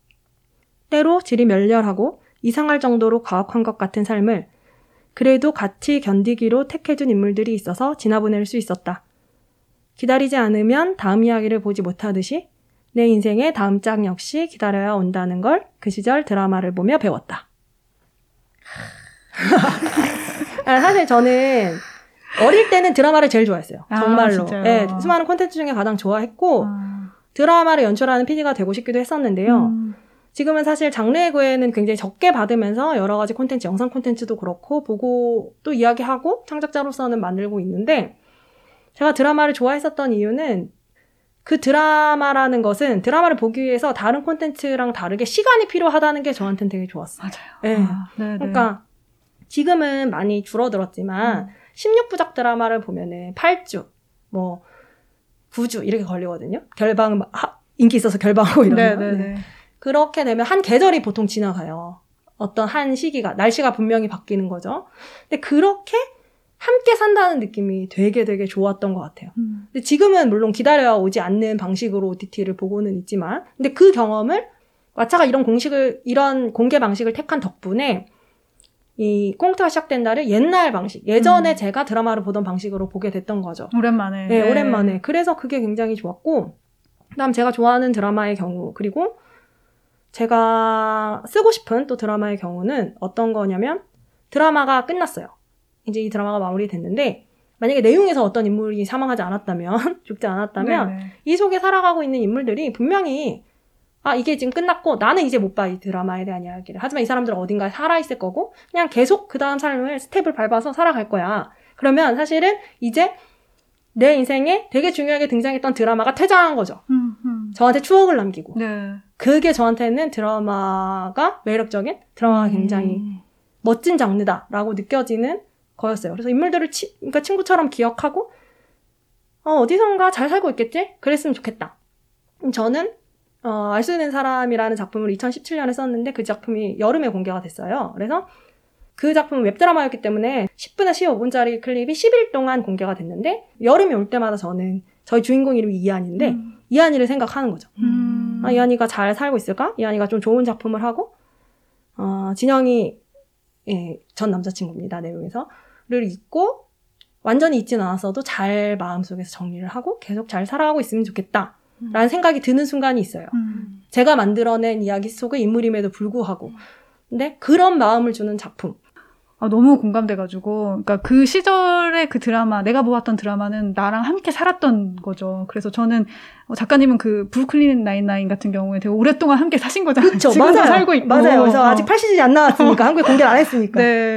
때로 질이 멸렬하고 이상할 정도로 가혹한 것 같은 삶을 그래도 같이 견디기로 택해준 인물들이 있어서 지나보낼 수 있었다. 기다리지 않으면 다음 이야기를 보지 못하듯이 내 인생의 다음 장 역시 기다려야 온다는 걸 그 시절 드라마를 보며 배웠다. 사실 저는 어릴 때는 드라마를 제일 좋아했어요. 정말로. 네, 수많은 콘텐츠 중에 가장 좋아했고 드라마를 연출하는 PD가 되고 싶기도 했었는데요. 지금은 사실 장르의 구애는 굉장히 적게 받으면서 여러 가지 콘텐츠, 영상 콘텐츠도 그렇고 보고 또 이야기하고 창작자로서는 만들고 있는데 제가 드라마를 좋아했었던 이유는 그 드라마라는 것은 드라마를 보기 위해서 다른 콘텐츠랑 다르게 시간이 필요하다는 게 저한테는 되게 좋았어요. 맞아요. 네. 그러니까 지금은 많이 줄어들었지만 16부작 드라마를 보면은 8주, 뭐 9주 이렇게 걸리거든요. 결방 인기 있어서 결방하고 이러면. 네. 그렇게 되면 한 계절이 보통 지나가요. 어떤 한 시기가 날씨가 분명히 바뀌는 거죠. 근데 그렇게 함께 산다는 느낌이 되게 좋았던 것 같아요. 근데 지금은 물론 기다려 오지 않는 방식으로 OTT를 보고는 있지만, 근데 그 경험을 왓챠가 이런 공개 방식을 택한 덕분에 이 꽁트가 시작된 날을 옛날 방식, 예전에 제가 드라마를 보던 방식으로 보게 됐던 거죠. 오랜만에. 네, 오랜만에. 그래서 그게 굉장히 좋았고, 그다음 제가 좋아하는 드라마의 경우, 그리고 제가 쓰고 싶은 또 드라마의 경우는 어떤 거냐면 드라마가 끝났어요. 이제 이 드라마가 마무리됐는데 만약에 내용에서 어떤 인물이 사망하지 않았다면 죽지 않았다면 이 속에 살아가고 있는 인물들이 분명히 이게 지금 끝났고 나는 이제 못 봐 이 드라마에 대한 이야기를. 하지만 이 사람들은 어딘가에 살아있을 거고 그냥 계속 그 다음 삶을 스텝을 밟아서 살아갈 거야. 그러면 사실은 이제 내 인생에 되게 중요하게 등장했던 드라마가 퇴장한 거죠. 저한테 추억을 남기고. 그게 저한테는 드라마가 매력적인, 드라마가 굉장히 멋진 장르다라고 느껴지는 거였어요. 그래서 인물들을 그러니까 친구처럼 기억하고 어디선가 잘 살고 있겠지? 그랬으면 좋겠다. 저는 알 수 있는 사람이라는 작품을 2017년에 썼는데 그 작품이 여름에 공개가 됐어요. 그래서 그 작품은 웹드라마였기 때문에 10분에 15분짜리 클립이 10일 동안 공개가 됐는데 여름이 올 때마다 저는 저희 주인공 이름이 이한인데 이한이를 생각하는 거죠. 이한이가 잘 살고 있을까? 이한이가 좀 좋은 작품을 하고 진영이 전 남자친구입니다. 내용에서 를 잊고 완전히 잊진 않았어도 잘 마음속에서 정리를 하고 계속 잘 살아가고 있으면 좋겠다 라는 생각이 드는 순간이 있어요. 제가 만들어낸 이야기 속의 인물임에도 불구하고 근데 그런 마음을 주는 작품. 너무 공감돼가지고 그러니까 그 시절의 그 드라마 내가 보았던 드라마는 나랑 함께 살았던 거죠. 그래서 저는 작가님은 그 브루클린 나인나인 같은 경우에 되게 오랫동안 함께 사신 거잖아요. 그렇죠. 지금도 맞아요. 살고 있고. 맞아요. 그래서 아직 8시즌이 안 나왔으니까 한국에 공개를 안 했으니까. 네.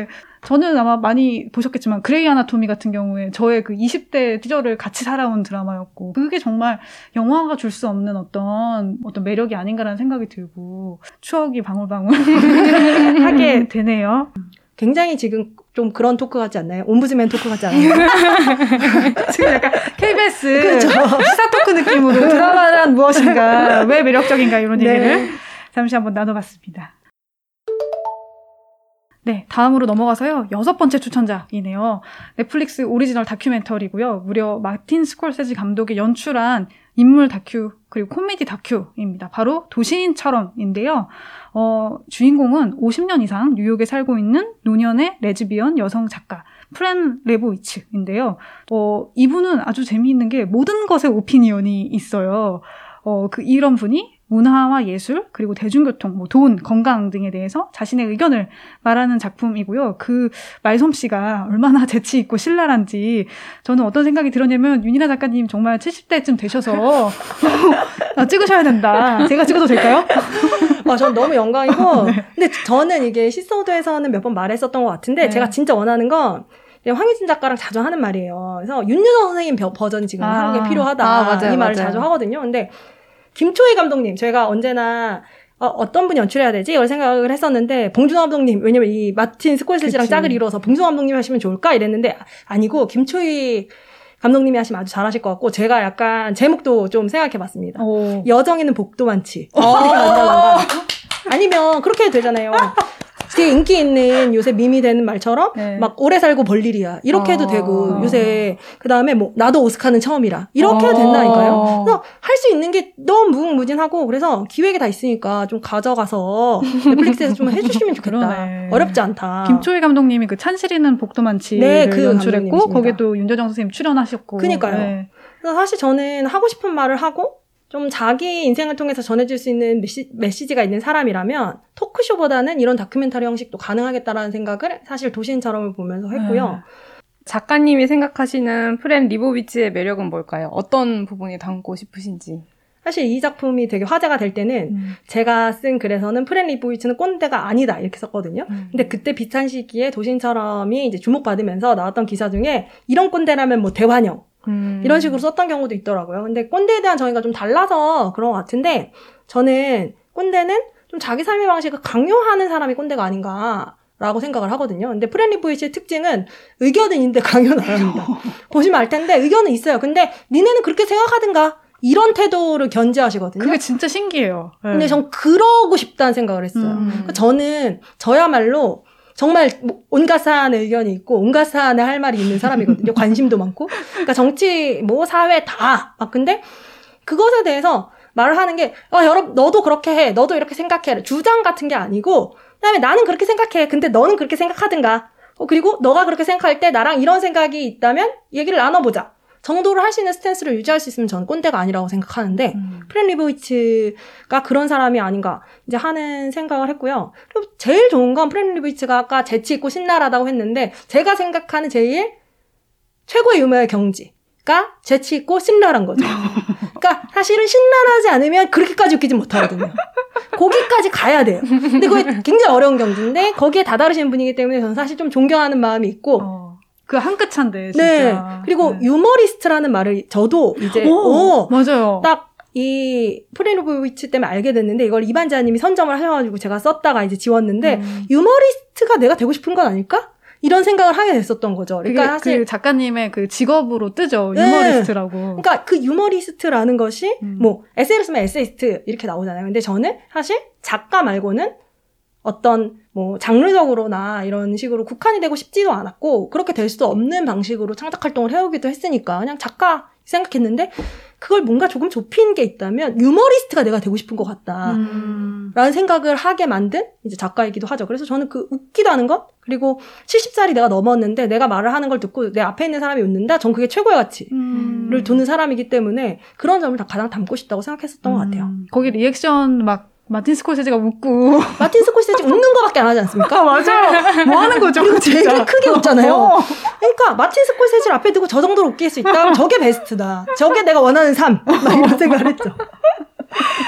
저는 아마 많이 보셨겠지만 그레이 아나토미 같은 경우에 저의 그 20대 시절을 같이 살아온 드라마였고 그게 정말 영화가 줄 수 없는 어떤 매력이 아닌가라는 생각이 들고 추억이 방울방울 하게 되네요. 굉장히 지금 좀 그런 토크 같지 않나요? 옴부즈맨 토크 같지 않나요? 지금 약간 KBS 그렇죠. 시사 토크 느낌으로 드라마란 무엇인가, 왜 매력적인가 이런 얘기를 잠시 한번 나눠봤습니다. 네, 다음으로 넘어가서요. 6번째 추천작이네요. 넷플릭스 오리지널 다큐멘터리고요. 무려 마틴 스콜세지 감독이 연출한 인물 다큐 그리고 코미디 다큐입니다. 바로 도시인처럼인데요. 주인공은 50년 이상 뉴욕에 살고 있는 노년의 레즈비언 여성 작가 프렌 레보이츠인데요. 이분은 아주 재미있는 게 모든 것에 오피니언이 있어요. 이런 분이 문화와 예술, 그리고 대중교통, 돈, 건강 등에 대해서 자신의 의견을 말하는 작품이고요. 그 말솜씨가 얼마나 재치 있고 신랄한지 저는 어떤 생각이 들었냐면 윤이나 작가님 정말 70대쯤 되셔서 찍으셔야 된다. 제가 찍어도 될까요? 전 너무 영광이고 네. 근데 저는 이게 시소드에서는 몇 번 말했었던 것 같은데 네. 제가 진짜 원하는 건 황희진 작가랑 자주 하는 말이에요. 그래서 윤여정 선생님 버전이 지금 한국에 필요하다. 맞아요, 이 말을 맞아요. 자주 하거든요. 근데 김초희 감독님, 저희가 언제나 어떤 분이 연출해야 되지? 이걸 생각을 했었는데 봉준호 감독님, 왜냐면 이 마틴 스콜세지랑 그치. 짝을 이뤄서 봉준호 감독님 하시면 좋을까? 이랬는데 아니고 김초희 감독님이 하시면 아주 잘하실 것 같고 제가 약간 제목도 좀 생각해봤습니다. 여정에는 복도 많지. 아니면 그렇게 해도 되잖아요. 되게 인기 있는 요새 밈이 되는 말처럼 네. 막 오래 살고 볼 일이야 이렇게 해도 되고 요새 그 다음에 나도 오스카는 처음이라 이렇게 해도 된다니까요. 그래서 할 수 있는 게 너무 무궁무진하고 그래서 기획이 다 있으니까 좀 가져가서 넷플릭스에서 좀 해주시면 좋겠다. 그러네. 어렵지 않다. 김초희 감독님이 그 찬실이는 복도 많지를 네, 그 연출했고 감독님이십니다. 거기에 또 윤여정 선생님 출연하셨고. 그니까요. 네. 그래서 사실 저는 하고 싶은 말을 하고 좀 자기 인생을 통해서 전해줄 수 있는 메시지가 있는 사람이라면 토크쇼보다는 이런 다큐멘터리 형식도 가능하겠다라는 생각을 사실 도시인처럼을 보면서 했고요. 작가님이 생각하시는 프렌 리보비치의 매력은 뭘까요? 어떤 부분이 담고 싶으신지. 사실 이 작품이 되게 화제가 될 때는 제가 쓴 글에서는 프렌 리보비치는 꼰대가 아니다 이렇게 썼거든요. 근데 그때 비슷한 시기에 도시인처럼이 이제 주목받으면서 나왔던 기사 중에 이런 꼰대라면 대환영 이런 식으로 썼던 경우도 있더라고요. 근데 꼰대에 대한 정의가 좀 달라서 그런 것 같은데 저는 꼰대는 좀 자기 삶의 방식을 강요하는 사람이 꼰대가 아닌가라고 생각을 하거든요. 근데 프렌 리보비치의 특징은 의견은 있는데 강요는 안 합니다. 보시면 알 텐데 의견은 있어요. 근데 니네는 그렇게 생각하든가 이런 태도를 견지하시거든요. 그게 진짜 신기해요. 네. 근데 전 그러고 싶다는 생각을 했어요. 그러니까 저는 저야말로 정말 온갖 사안의 의견이 있고 온갖 사안에 할 말이 있는 사람이거든요. 관심도 많고. 그러니까 정치, 사회 다. 근데 그것에 대해서 말을 하는 게 여러분 너도 그렇게 해. 너도 이렇게 생각해. 주장 같은 게 아니고 그다음에 나는 그렇게 생각해. 근데 너는 그렇게 생각하든가. 그리고 너가 그렇게 생각할 때 나랑 이런 생각이 있다면 얘기를 나눠보자. 정도로 할 수 있는 스탠스를 유지할 수 있으면 저는 꼰대가 아니라고 생각하는데 프렌 리보비치가 그런 사람이 아닌가 이제 하는 생각을 했고요. 그리고 제일 좋은 건 프렌 리보비치가 아까 재치 있고 신랄하다고 했는데 제가 생각하는 제일 최고의 유머의 경지가 재치 있고 신랄한 거죠. 그러니까 사실은 신랄하지 않으면 그렇게까지 웃기지 못하거든요. 거기까지 가야 돼요. 근데 그게 굉장히 어려운 경지인데 거기에 다다르시는 분이기 때문에 저는 사실 좀 존경하는 마음이 있고 그 한 끗 차인데 진짜. 네. 그리고 유머리스트라는 말을 저도 이제 맞아요. 딱 이 프렌 리보비치 때문에 알게 됐는데 이걸 이반자님이 선점을 하셔가지고 제가 썼다가 이제 지웠는데 유머리스트가 내가 되고 싶은 건 아닐까? 이런 생각을 하게 됐었던 거죠. 그러니까 사실 그 작가님의 그 직업으로 뜨죠. 네. 유머리스트라고. 그러니까 그 유머리스트라는 것이 에세이를 쓰면 에세이스트 이렇게 나오잖아요. 근데 저는 사실 작가 말고는 어떤 장르적으로나 이런 식으로 국한이 되고 싶지도 않았고 그렇게 될 수도 없는 방식으로 창작 활동을 해오기도 했으니까 그냥 작가 생각했는데 그걸 뭔가 조금 좁힌 게 있다면 유머리스트가 내가 되고 싶은 것 같다 라는 생각을 하게 만든 이제 작가이기도 하죠. 그래서 저는 그 웃기다는 것 그리고 70살이 내가 넘었는데 내가 말을 하는 걸 듣고 내 앞에 있는 사람이 웃는다? 전 그게 최고의 가치를 두는 사람이기 때문에 그런 점을 다 가장 담고 싶다고 생각했었던 것 같아요. 거기 리액션 마틴 스콜세지가 웃고 마틴 스콜세지 웃는 거밖에 안 하지 않습니까? 맞아요. 뭐 하는 거죠? 그리고 되게 크게 웃잖아요. 그러니까 마틴 스콜세지를 앞에 두고 저 정도로 웃길 수 있다? 저게 베스트다. 저게 내가 원하는 삶. 막 이런 생각을 했죠.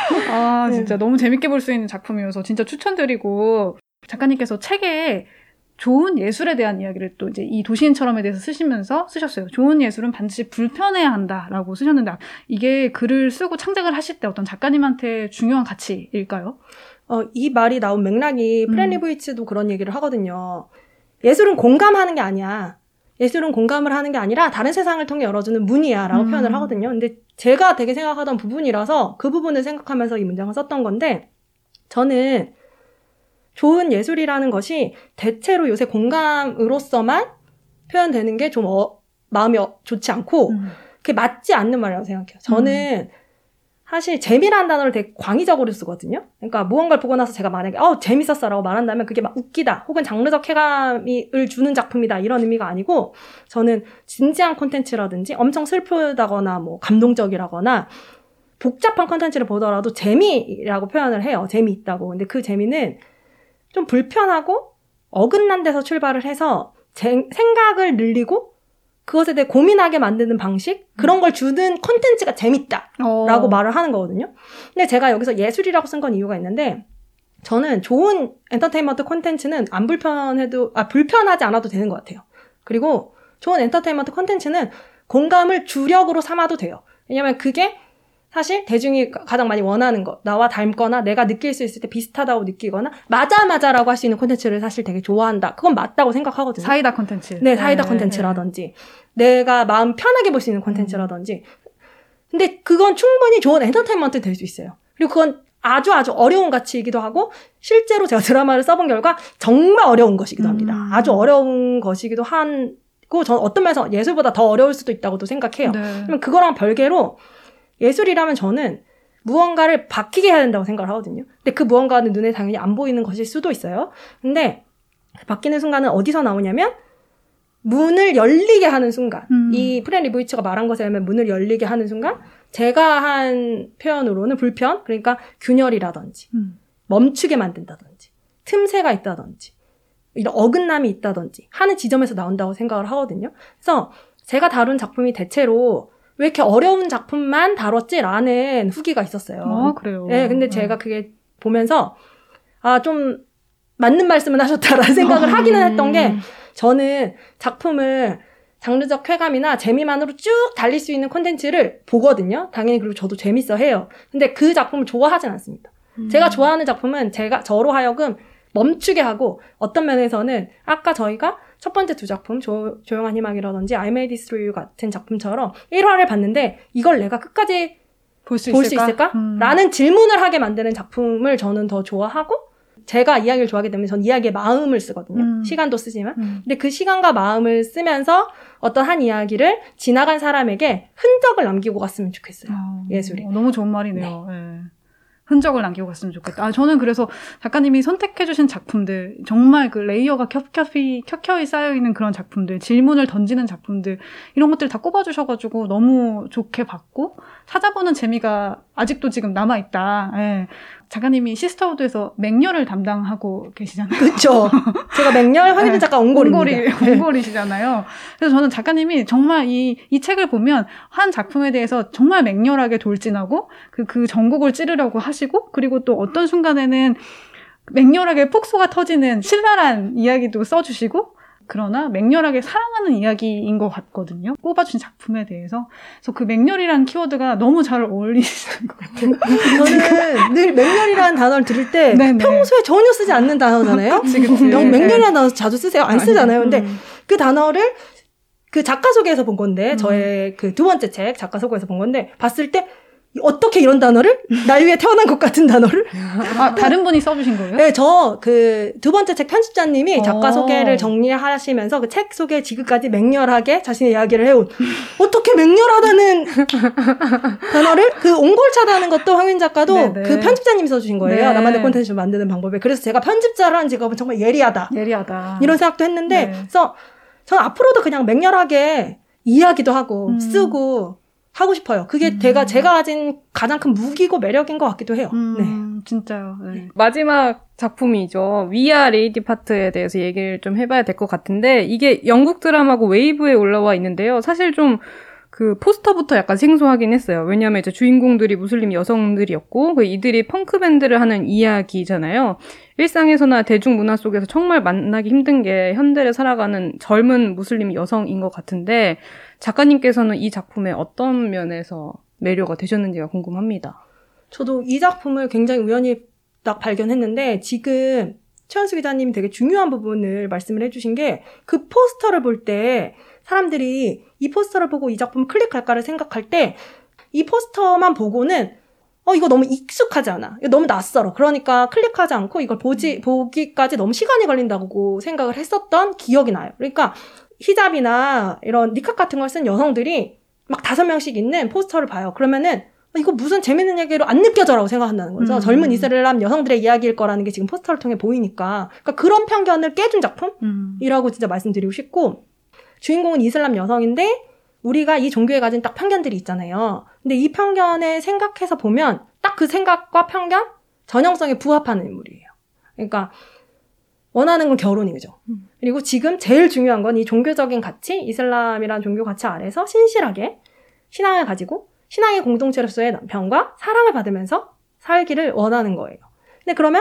진짜 너무 재밌게 볼 수 있는 작품이어서 진짜 추천드리고 작가님께서 책에 좋은 예술에 대한 이야기를 또 이제 이 도시인처럼에 대해서 쓰시면서 쓰셨어요. 좋은 예술은 반드시 불편해야 한다라고 쓰셨는데 이게 글을 쓰고 창작을 하실 때 어떤 작가님한테 중요한 가치일까요? 이 말이 나온 맥락이 프렌리브이츠도 그런 얘기를 하거든요. 예술은 공감하는 게 아니야. 예술은 공감을 하는 게 아니라 다른 세상을 통해 열어주는 문이야 라고 표현을 하거든요. 근데 제가 되게 생각하던 부분이라서 그 부분을 생각하면서 이 문장을 썼던 건데 저는 좋은 예술이라는 것이 대체로 요새 공감으로서만 표현되는 게 좀 마음이 좋지 않고 그게 맞지 않는 말이라고 생각해요. 저는 사실 재미라는 단어를 되게 광의적으로 쓰거든요. 그러니까 무언가를 보고 나서 제가 만약에 재밌었어 라고 말한다면 그게 막 웃기다 혹은 장르적 쾌감을 주는 작품이다 이런 의미가 아니고 저는 진지한 콘텐츠라든지 엄청 슬프다거나 뭐 감동적이라거나 복잡한 콘텐츠를 보더라도 재미라고 표현을 해요. 재미있다고. 근데 그 재미는 좀 불편하고 어긋난 데서 출발을 해서 생각을 늘리고 그것에 대해 고민하게 만드는 방식? 그런 걸 주는 콘텐츠가 재밌다라고 말을 하는 거거든요. 근데 제가 여기서 예술이라고 쓴 건 이유가 있는데 저는 좋은 엔터테인먼트 콘텐츠는 불편하지 않아도 되는 것 같아요. 그리고 좋은 엔터테인먼트 콘텐츠는 공감을 주력으로 삼아도 돼요. 왜냐면 그게 사실 대중이 가장 많이 원하는 것, 나와 닮거나 내가 느낄 수 있을 때 비슷하다고 느끼거나 맞아라고 할 수 있는 콘텐츠를 사실 되게 좋아한다. 그건 맞다고 생각하거든요. 사이다 콘텐츠. 네, 사이다 콘텐츠라든지 내가 마음 편하게 볼 수 있는 콘텐츠라든지 근데 그건 충분히 좋은 엔터테인먼트 될 수 있어요. 그리고 그건 아주 어려운 가치이기도 하고 실제로 제가 드라마를 써본 결과 정말 어려운 것이기도 합니다. 아주 어려운 것이기도 하고 저는 어떤 면에서 예술보다 더 어려울 수도 있다고도 생각해요. 그러면 그거랑 별개로 예술이라면 저는 무언가를 바뀌게 해야 된다고 생각을 하거든요. 근데 그 무언가는 눈에 당연히 안 보이는 것일 수도 있어요. 근데 바뀌는 순간은 어디서 나오냐면 문을 열리게 하는 순간. 이 프렌리브이츠가 말한 것에 의하면 문을 열리게 하는 순간 제가 한 표현으로는 불편, 그러니까 균열이라든지 멈추게 만든다든지 틈새가 있다든지 이런 어긋남이 있다든지 하는 지점에서 나온다고 생각을 하거든요. 그래서 제가 다룬 작품이 대체로 왜 이렇게 어려운 작품만 다뤘지라는 후기가 있었어요. 그래요? 네, 근데 제가 그게 보면서 좀 맞는 말씀을 하셨다라는 생각을 하기는 했던 게 저는 작품을 장르적 쾌감이나 재미만으로 쭉 달릴 수 있는 콘텐츠를 보거든요. 당연히 그리고 저도 재밌어 해요. 근데 그 작품을 좋아하진 않습니다. 제가 좋아하는 작품은 저로 하여금 멈추게 하고 어떤 면에서는 아까 저희가 첫 번째 두 작품 조용한 희망이라든지 I Made This Through You 같은 작품처럼 1화를 봤는데 이걸 내가 끝까지 볼 수 있을까? 라는 질문을 하게 만드는 작품을 저는 더 좋아하고 제가 이야기를 좋아하기 때문에 전 이야기에 마음을 쓰거든요. 시간도 쓰지만. 근데 그 시간과 마음을 쓰면서 어떤 한 이야기를 지나간 사람에게 흔적을 남기고 갔으면 좋겠어요. 예술이. 너무 좋은 말이네요. 네. 흔적을 남기고 갔으면 좋겠다. 저는 그래서 작가님이 선택해주신 작품들, 정말 그 레이어가 켜켜이 쌓여있는 그런 작품들, 질문을 던지는 작품들, 이런 것들 다 꼽아주셔가지고 너무 좋게 봤고, 찾아보는 재미가 아직도 지금 남아있다. 예. 작가님이 시스터우드에서 맹렬을 담당하고 계시잖아요. 그렇죠. 제가 맹렬 황희진 작가 옹골입니다. 옹골이시잖아요. 그래서 저는 작가님이 정말 이 책을 보면 한 작품에 대해서 정말 맹렬하게 돌진하고 그 전곡을 찌르려고 하시고 그리고 또 어떤 순간에는 맹렬하게 폭소가 터지는 신랄한 이야기도 써주시고 그러나 맹렬하게 사랑하는 이야기인 것 같거든요. 뽑아준 작품에 대해서. 그래서 그 맹렬이라는 키워드가 너무 잘 어울리시는 것 같아요. 저는 늘 맹렬이라는 단어를 들을 때 네네. 평소에 전혀 쓰지 않는 단어잖아요. 그치. 맹렬이라는 단어 자주 쓰세요? 안 쓰잖아요. 근데 그 단어를 그 작가 소개에서 본 건데 저의 그 두 번째 책 작가 소개에서 본 건데 봤을 때 어떻게 이런 단어를? 날 위해 태어난 것 같은 단어를? 다른 분이 써주신 거예요? 네, 그 두 번째 책 편집자님이 작가 소개를 정리하시면서 그 책 소개 지금까지 맹렬하게 자신의 이야기를 해온. 어떻게 맹렬하다는 단어를? 그 옹골차다는 것도 황윤 작가도 네네. 그 편집자님이 써주신 거예요. 네. 나만의 콘텐츠를 만드는 방법에. 그래서 제가 편집자라는 직업은 정말 예리하다. 이런 생각도 했는데, 그래서 저는 앞으로도 그냥 맹렬하게 이야기도 하고 쓰고 하고 싶어요. 그게 제가 가진 가장 큰 무기고 매력인 것 같기도 해요. 네. 진짜요. 네. 마지막 작품이죠. We Are Lady 파트에 대해서 얘기를 좀 해봐야 될 것 같은데 이게 영국 드라마고 웨이브에 올라와 있는데요. 사실 좀 그 포스터부터 약간 생소하긴 했어요. 왜냐하면 이제 주인공들이 무슬림 여성들이었고 그 이들이 펑크 밴드를 하는 이야기잖아요. 일상에서나 대중문화 속에서 정말 만나기 힘든 게 현대를 살아가는 젊은 무슬림 여성인 것 같은데 작가님께서는 이 작품의 어떤 면에서 매료가 되셨는지가 궁금합니다. 저도 이 작품을 굉장히 우연히 딱 발견했는데 지금 최연수 기자님이 되게 중요한 부분을 말씀을 해주신 게 그 포스터를 볼 때 사람들이 이 포스터를 보고 이 작품을 클릭할까를 생각할 때 이 포스터만 보고는 이거 너무 익숙하지 않아. 이거 너무 낯설어. 그러니까 클릭하지 않고 이걸 보기까지 너무 시간이 걸린다고 생각을 했었던 기억이 나요. 그러니까 히잡이나 이런 니캅 같은 걸 쓴 여성들이 막 5명씩 있는 포스터를 봐요. 그러면은 이거 무슨 재밌는 얘기로 안 느껴져라고 생각한다는 거죠. 젊은 이슬람 여성들의 이야기일 거라는 게 지금 포스터를 통해 보이니까. 그러니까 그런 편견을 깨준 작품이라고 진짜 말씀드리고 싶고 주인공은 이슬람 여성인데 우리가 이 종교에 가진 딱 편견들이 있잖아요. 근데 이 편견을 생각해서 보면 딱 그 생각과 편견, 전형성에 부합하는 인물이에요. 그러니까 원하는 건 결혼이죠. 그리고 지금 제일 중요한 건 이 종교적인 가치, 이슬람이라는 종교 가치 아래서 신실하게 신앙을 가지고 신앙의 공동체로서의 남편과 사랑을 받으면서 살기를 원하는 거예요. 근데 그러면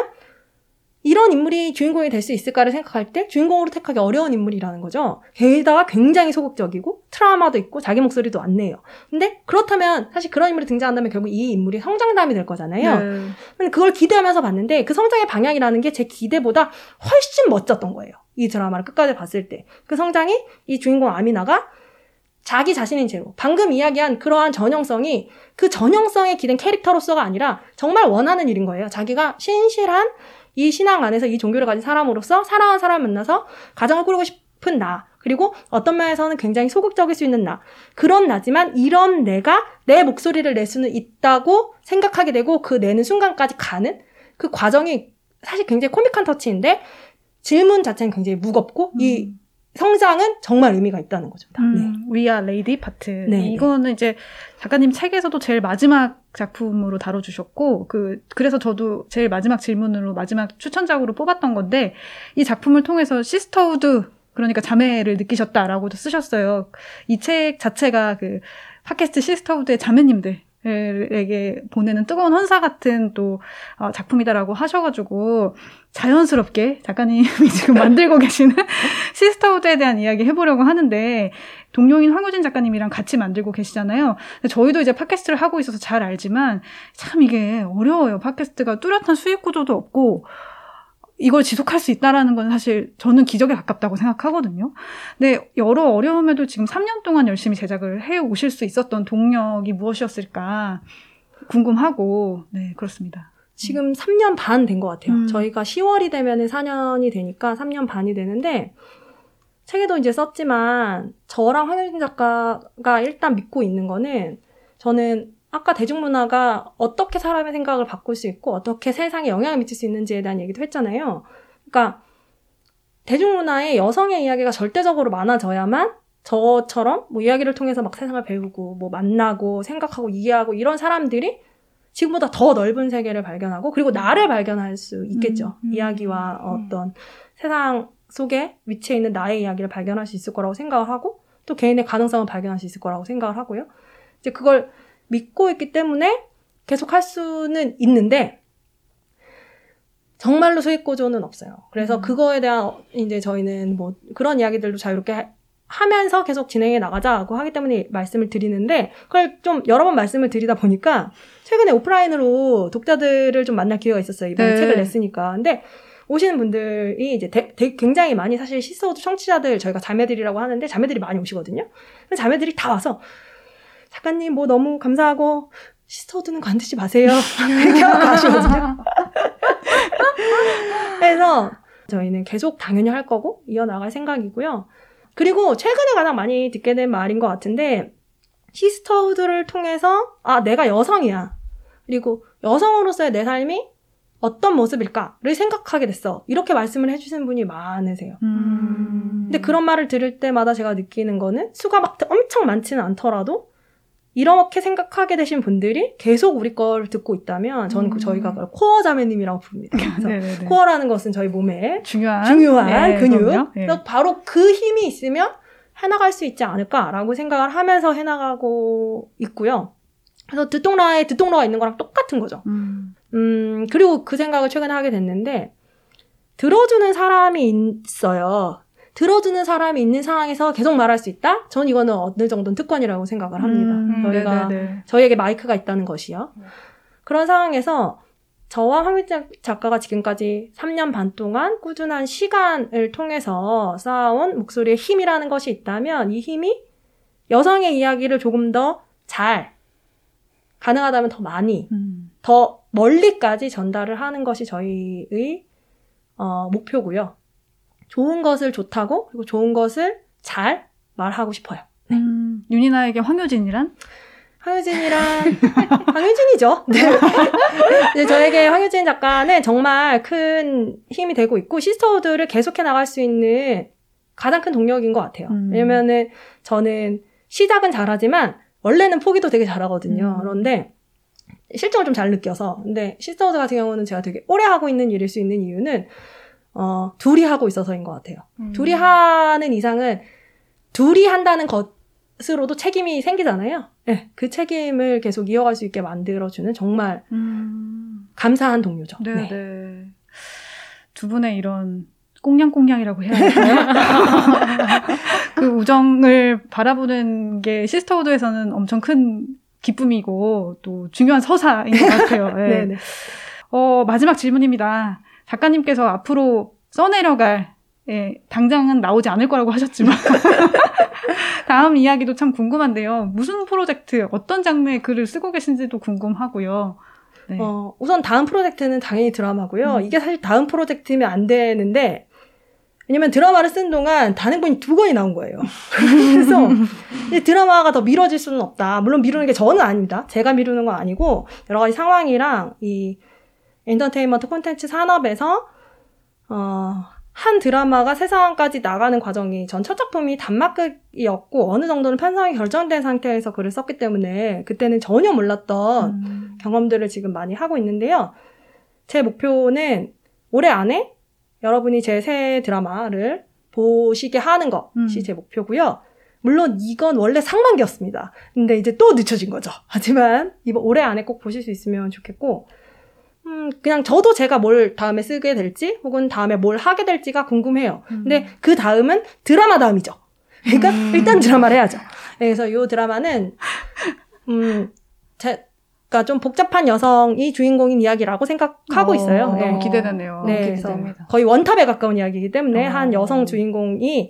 이런 인물이 주인공이 될 수 있을까를 생각할 때 주인공으로 택하기 어려운 인물이라는 거죠. 게다가 굉장히 소극적이고 트라우마도 있고 자기 목소리도 안 내요. 근데 그렇다면 사실 그런 인물이 등장한다면 결국 이 인물이 성장담이 될 거잖아요. 근데 그걸 기대하면서 봤는데 그 성장의 방향이라는 게 제 기대보다 훨씬 멋졌던 거예요. 이 드라마를 끝까지 봤을 때. 그 성장이 이 주인공 아미나가 자기 자신인 채로 방금 이야기한 그러한 전형성이 그 전형성에 기댄 캐릭터로서가 아니라 정말 원하는 일인 거예요. 자기가 신실한 이 신앙 안에서 이 종교를 가진 사람으로서 사랑하는 사람을 만나서 가정을 꾸리고 싶은 나, 그리고 어떤 면에서는 굉장히 소극적일 수 있는 나, 그런 나지만 이런 내가 내 목소리를 낼 수는 있다고 생각하게 되고 그 내는 순간까지 가는 그 과정이 사실 굉장히 코믹한 터치인데 질문 자체는 굉장히 무겁고 이 성장은 정말 의미가 있다는 거죠. 네. We Are Lady 파트. 네. 이거는 이제 작가님 책에서도 제일 마지막 작품으로 다뤄주셨고, 그래서 저도 제일 마지막 질문으로 마지막 추천작으로 뽑았던 건데, 이 작품을 통해서 시스터우드, 그러니까 자매를 느끼셨다라고도 쓰셨어요. 이 책 자체가 그 팟캐스트 시스터우드의 자매님들에게 보내는 뜨거운 헌사 같은 또 작품이다라고 하셔가지고 자연스럽게 작가님이 지금 만들고 계시는 시스터우드에 대한 이야기 해보려고 하는데 동료인 황우진 작가님이랑 같이 만들고 계시잖아요. 근데 저희도 이제 팟캐스트를 하고 있어서 잘 알지만 참 이게 어려워요. 팟캐스트가 뚜렷한 수익 구조도 없고 이걸 지속할 수 있다라는 건 사실 저는 기적에 가깝다고 생각하거든요. 근데 여러 어려움에도 지금 3년 동안 열심히 제작을 해오실 수 있었던 동력이 무엇이었을까 궁금하고, 네, 그렇습니다. 지금 3년 반 된 것 같아요. 저희가 10월이 되면은 4년이 되니까 3년 반이 되는데, 책에도 이제 썼지만, 저랑 황효진 작가가 일단 믿고 있는 거는, 저는 아까 대중문화가 어떻게 사람의 생각을 바꿀 수 있고 어떻게 세상에 영향을 미칠 수 있는지에 대한 얘기도 했잖아요. 그러니까 대중문화에 여성의 이야기가 절대적으로 많아져야만 저처럼 뭐 이야기를 통해서 막 세상을 배우고 뭐 만나고 생각하고 이해하고 이런 사람들이 지금보다 더 넓은 세계를 발견하고 그리고 나를 발견할 수 있겠죠. 이야기와 어떤 세상 속에 위치해 있는 나의 이야기를 발견할 수 있을 거라고 생각을 하고 또 개인의 가능성을 발견할 수 있을 거라고 생각을 하고요. 이제 그걸 믿고 있기 때문에 계속 할 수는 있는데 정말로 수익 구조는 없어요. 그래서 그거에 대한 이제 저희는 뭐 그런 이야기들도 자유롭게 하면서 계속 진행해 나가자고 하기 때문에 말씀을 드리는데 그걸 좀 여러 번 말씀을 드리다 보니까 최근에 오프라인으로 독자들을 좀 만날 기회가 있었어요. 이번에 책을 냈으니까. 근데 오시는 분들이 이제 굉장히 많이 사실 시스터우드 청취자들 저희가 자매들이라고 하는데 자매들이 많이 오시거든요. 자매들이 다 와서 작가님 뭐 너무 감사하고 시스터우드는 관두지 마세요. 이렇게 하고 가시거든요. 그래서 저희는 계속 당연히 할 거고 이어나갈 생각이고요. 그리고 최근에 가장 많이 듣게 된 말인 것 같은데 시스터우드를 통해서 내가 여성이야. 그리고 여성으로서의 내 삶이 어떤 모습일까를 생각하게 됐어. 이렇게 말씀을 해주시는 분이 많으세요. 근데 그런 말을 들을 때마다 제가 느끼는 거는 수가 막 엄청 많지는 않더라도 이렇게 생각하게 되신 분들이 계속 우리 걸 듣고 있다면 저는 저희가 코어 자매님이라고 부릅니다. 그래서 코어라는 것은 저희 몸에 중요한 네, 근육. 네. 그래서 바로 그 힘이 있으면 해나갈 수 있지 않을까라고 생각을 하면서 해나가고 있고요. 그래서 듣동라에 듣동라가 있는 거랑 똑같은 거죠. 그리고 그 생각을 최근에 하게 됐는데, 들어주는 사람이 있어요. 들어주는 사람이 있는 상황에서 계속 말할 수 있다? 전 이거는 어느 정도는 특권이라고 생각을 합니다. 저희에게 마이크가 있다는 것이요. 그런 상황에서 저와 황유진 작가가 지금까지 3년 반 동안 꾸준한 시간을 통해서 쌓아온 목소리의 힘이라는 것이 있다면, 이 힘이 여성의 이야기를 조금 더 잘, 가능하다면 더 많이, 더 멀리까지 전달을 하는 것이 저희의 목표고요. 좋은 것을 좋다고, 그리고 좋은 것을 잘 말하고 싶어요. 네. 윤이나에게 황효진이란? 황효진이죠. 네. 네, 저에게 황효진 작가는 정말 큰 힘이 되고 있고, 시스터우드를 계속해 나갈 수 있는 가장 큰 동력인 것 같아요. 왜냐면은 저는 시작은 잘하지만 원래는 포기도 되게 잘하거든요. 그런데 실정을 좀 잘 느껴서. 근데 시스터우드 같은 경우는 제가 되게 오래 하고 있는 일일 수 있는 이유는 둘이 하고 있어서인 것 같아요. 둘이 하는 이상은 둘이 한다는 것으로도 책임이 생기잖아요. 네, 그 책임을 계속 이어갈 수 있게 만들어주는 정말 감사한 동료죠. 네, 네. 네. 두 분의 이런 꽁냥꽁냥이라고 해야 할까요? 그 우정을 바라보는 게 시스터우드에서는 엄청 큰 기쁨이고 또 중요한 서사인 것 같아요. 네. 네네. 마지막 질문입니다. 작가님께서 앞으로 써내려갈, 당장은 나오지 않을 거라고 하셨지만 다음 이야기도 참 궁금한데요. 무슨 프로젝트, 어떤 장르의 글을 쓰고 계신지도 궁금하고요. 네. 우선 다음 프로젝트는 당연히 드라마고요. 이게 사실 다음 프로젝트면 안 되는데, 왜냐면 드라마를 쓴 동안 단행본이 2권이 나온 거예요. 그래서 이 드라마가 더 미뤄질 수는 없다. 물론 미루는 게 저는 아닙니다. 제가 미루는 건 아니고, 여러 가지 상황이랑 이 엔터테인먼트 콘텐츠 산업에서 한 드라마가 세상까지 나가는 과정이, 전 첫 작품이 단막극이었고 어느 정도는 편성이 결정된 상태에서 글을 썼기 때문에 그때는 전혀 몰랐던 경험들을 지금 많이 하고 있는데요. 제 목표는 올해 안에 여러분이 제 새 드라마를 보시게 하는 것이 제 목표고요. 물론 이건 원래 상반기였습니다. 근데 이제 또 늦춰진 거죠. 하지만 이번 올해 안에 꼭 보실 수 있으면 좋겠고, 그냥 저도 제가 뭘 다음에 쓰게 될지 혹은 다음에 뭘 하게 될지가 궁금해요. 근데 그 다음은 드라마 다음이죠. 그러니까 일단 드라마를 해야죠. 그래서 이 드라마는 제가 좀 복잡한 여성이 주인공인 이야기라고 생각하고 있어요. 너무 네. 기대되네요. 네, 그래서 거의 원탑에 가까운 이야기이기 때문에 한 여성 주인공이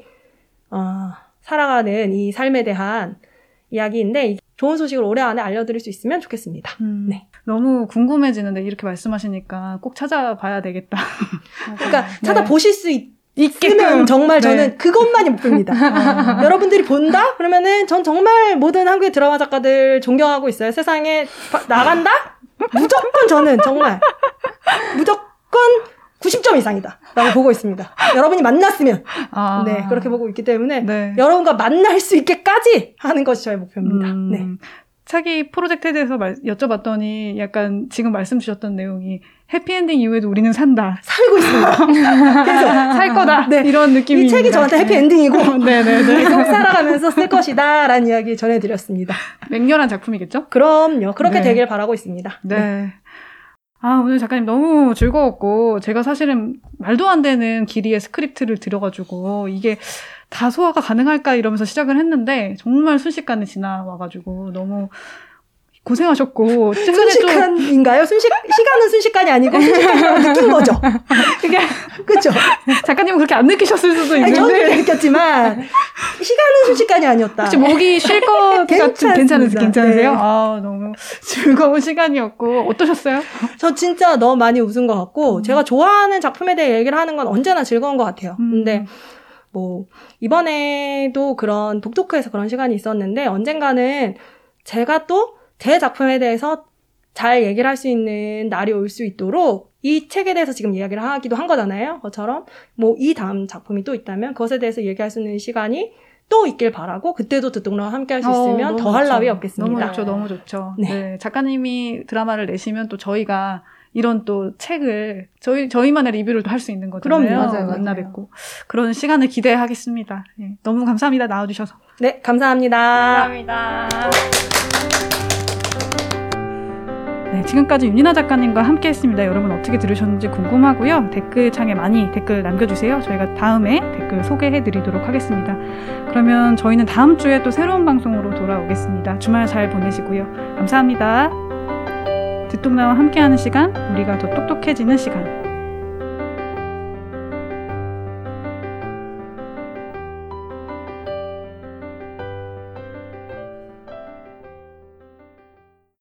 살아가는 이 삶에 대한 이야기인데, 좋은 소식을 올해 안에 알려드릴 수 있으면 좋겠습니다. 네. 너무 궁금해지는데 이렇게 말씀하시니까 꼭 찾아봐야 되겠다. 그러니까 찾아보실 수 있게끔 정말 저는 그것만이 목표입니다. 여러분들이 본다? 그러면은 전 정말 모든 한국의 드라마 작가들 존경하고 있어요. 세상에 나간다? 무조건 저는 정말 무조건 90점 이상이다 라고 보고 있습니다. 여러분이 만났으면 네, 그렇게 보고 있기 때문에 여러분과 만날 수 있게까지 하는 것이 저의 목표입니다. 네. 차기 프로젝트에 대해서 여쭤봤더니 약간 지금 말씀 주셨던 내용이 해피엔딩 이후에도 우리는 산다. 살고 있습니다. 그래서 살 거다. 네. 이런 느낌이. 이 책이 저한테 해피엔딩이고 네네네. 계속 살아가면서 쓸 것이다 라는 이야기 전해드렸습니다. 맹렬한 작품이겠죠? 그럼요. 그렇게 되길 바라고 있습니다. 네. 오늘 작가님 너무 즐거웠고, 제가 사실은 말도 안 되는 길이의 스크립트를 들여가지고, 이게 다 소화가 가능할까 이러면서 시작을 했는데, 정말 순식간에 지나와가지고, 너무 고생하셨고, 순식간인가요? 시간은 순식간이 아니고, 순식간이라고 느낀 거죠. 그게, 그쵸? 작가님은 그렇게 안 느끼셨을 수도 있는데. 저는 그렇게 느꼈지만, 시간은 순식간이 아니었다. 혹시 목이 쉴 것 같은 괜찮으세요? 네. 너무 즐거운 시간이었고, 어떠셨어요? 저 진짜 너무 많이 웃은 것 같고, 제가 좋아하는 작품에 대해 얘기를 하는 건 언제나 즐거운 것 같아요. 근데, 이번에도 그런 독토크에서 그런 시간이 있었는데, 언젠가는 제가 또 제 작품에 대해서 잘 얘기를 할 수 있는 날이 올 수 있도록 이 책에 대해서 지금 이야기를 하기도 한 거잖아요. 그것처럼 이 다음 작품이 또 있다면 그것에 대해서 얘기할 수 있는 시간이 또 있길 바라고, 그때도 듣동랑 함께 할 수 있으면 더할 나위 없겠습니다. 너무 좋죠. 네. 작가님이 드라마를 내시면 또 저희가 이런 또 책을 저희만의 리뷰를 또 할 수 있는 거잖아요. 그럼요. 맞아요. 만나 뵙고 그런 시간을 기대하겠습니다. 네, 너무 감사합니다. 나와주셔서. 네, 감사합니다. 감사합니다. 네, 지금까지 윤이나 작가님과 함께 했습니다. 여러분 어떻게 들으셨는지 궁금하고요. 댓글창에 많이 댓글 남겨주세요. 저희가 다음에 댓글 소개해드리도록 하겠습니다. 그러면 저희는 다음 주에 또 새로운 방송으로 돌아오겠습니다. 주말 잘 보내시고요. 감사합니다. 듣동나와 함께하는 시간, 우리가 더 똑똑해지는 시간.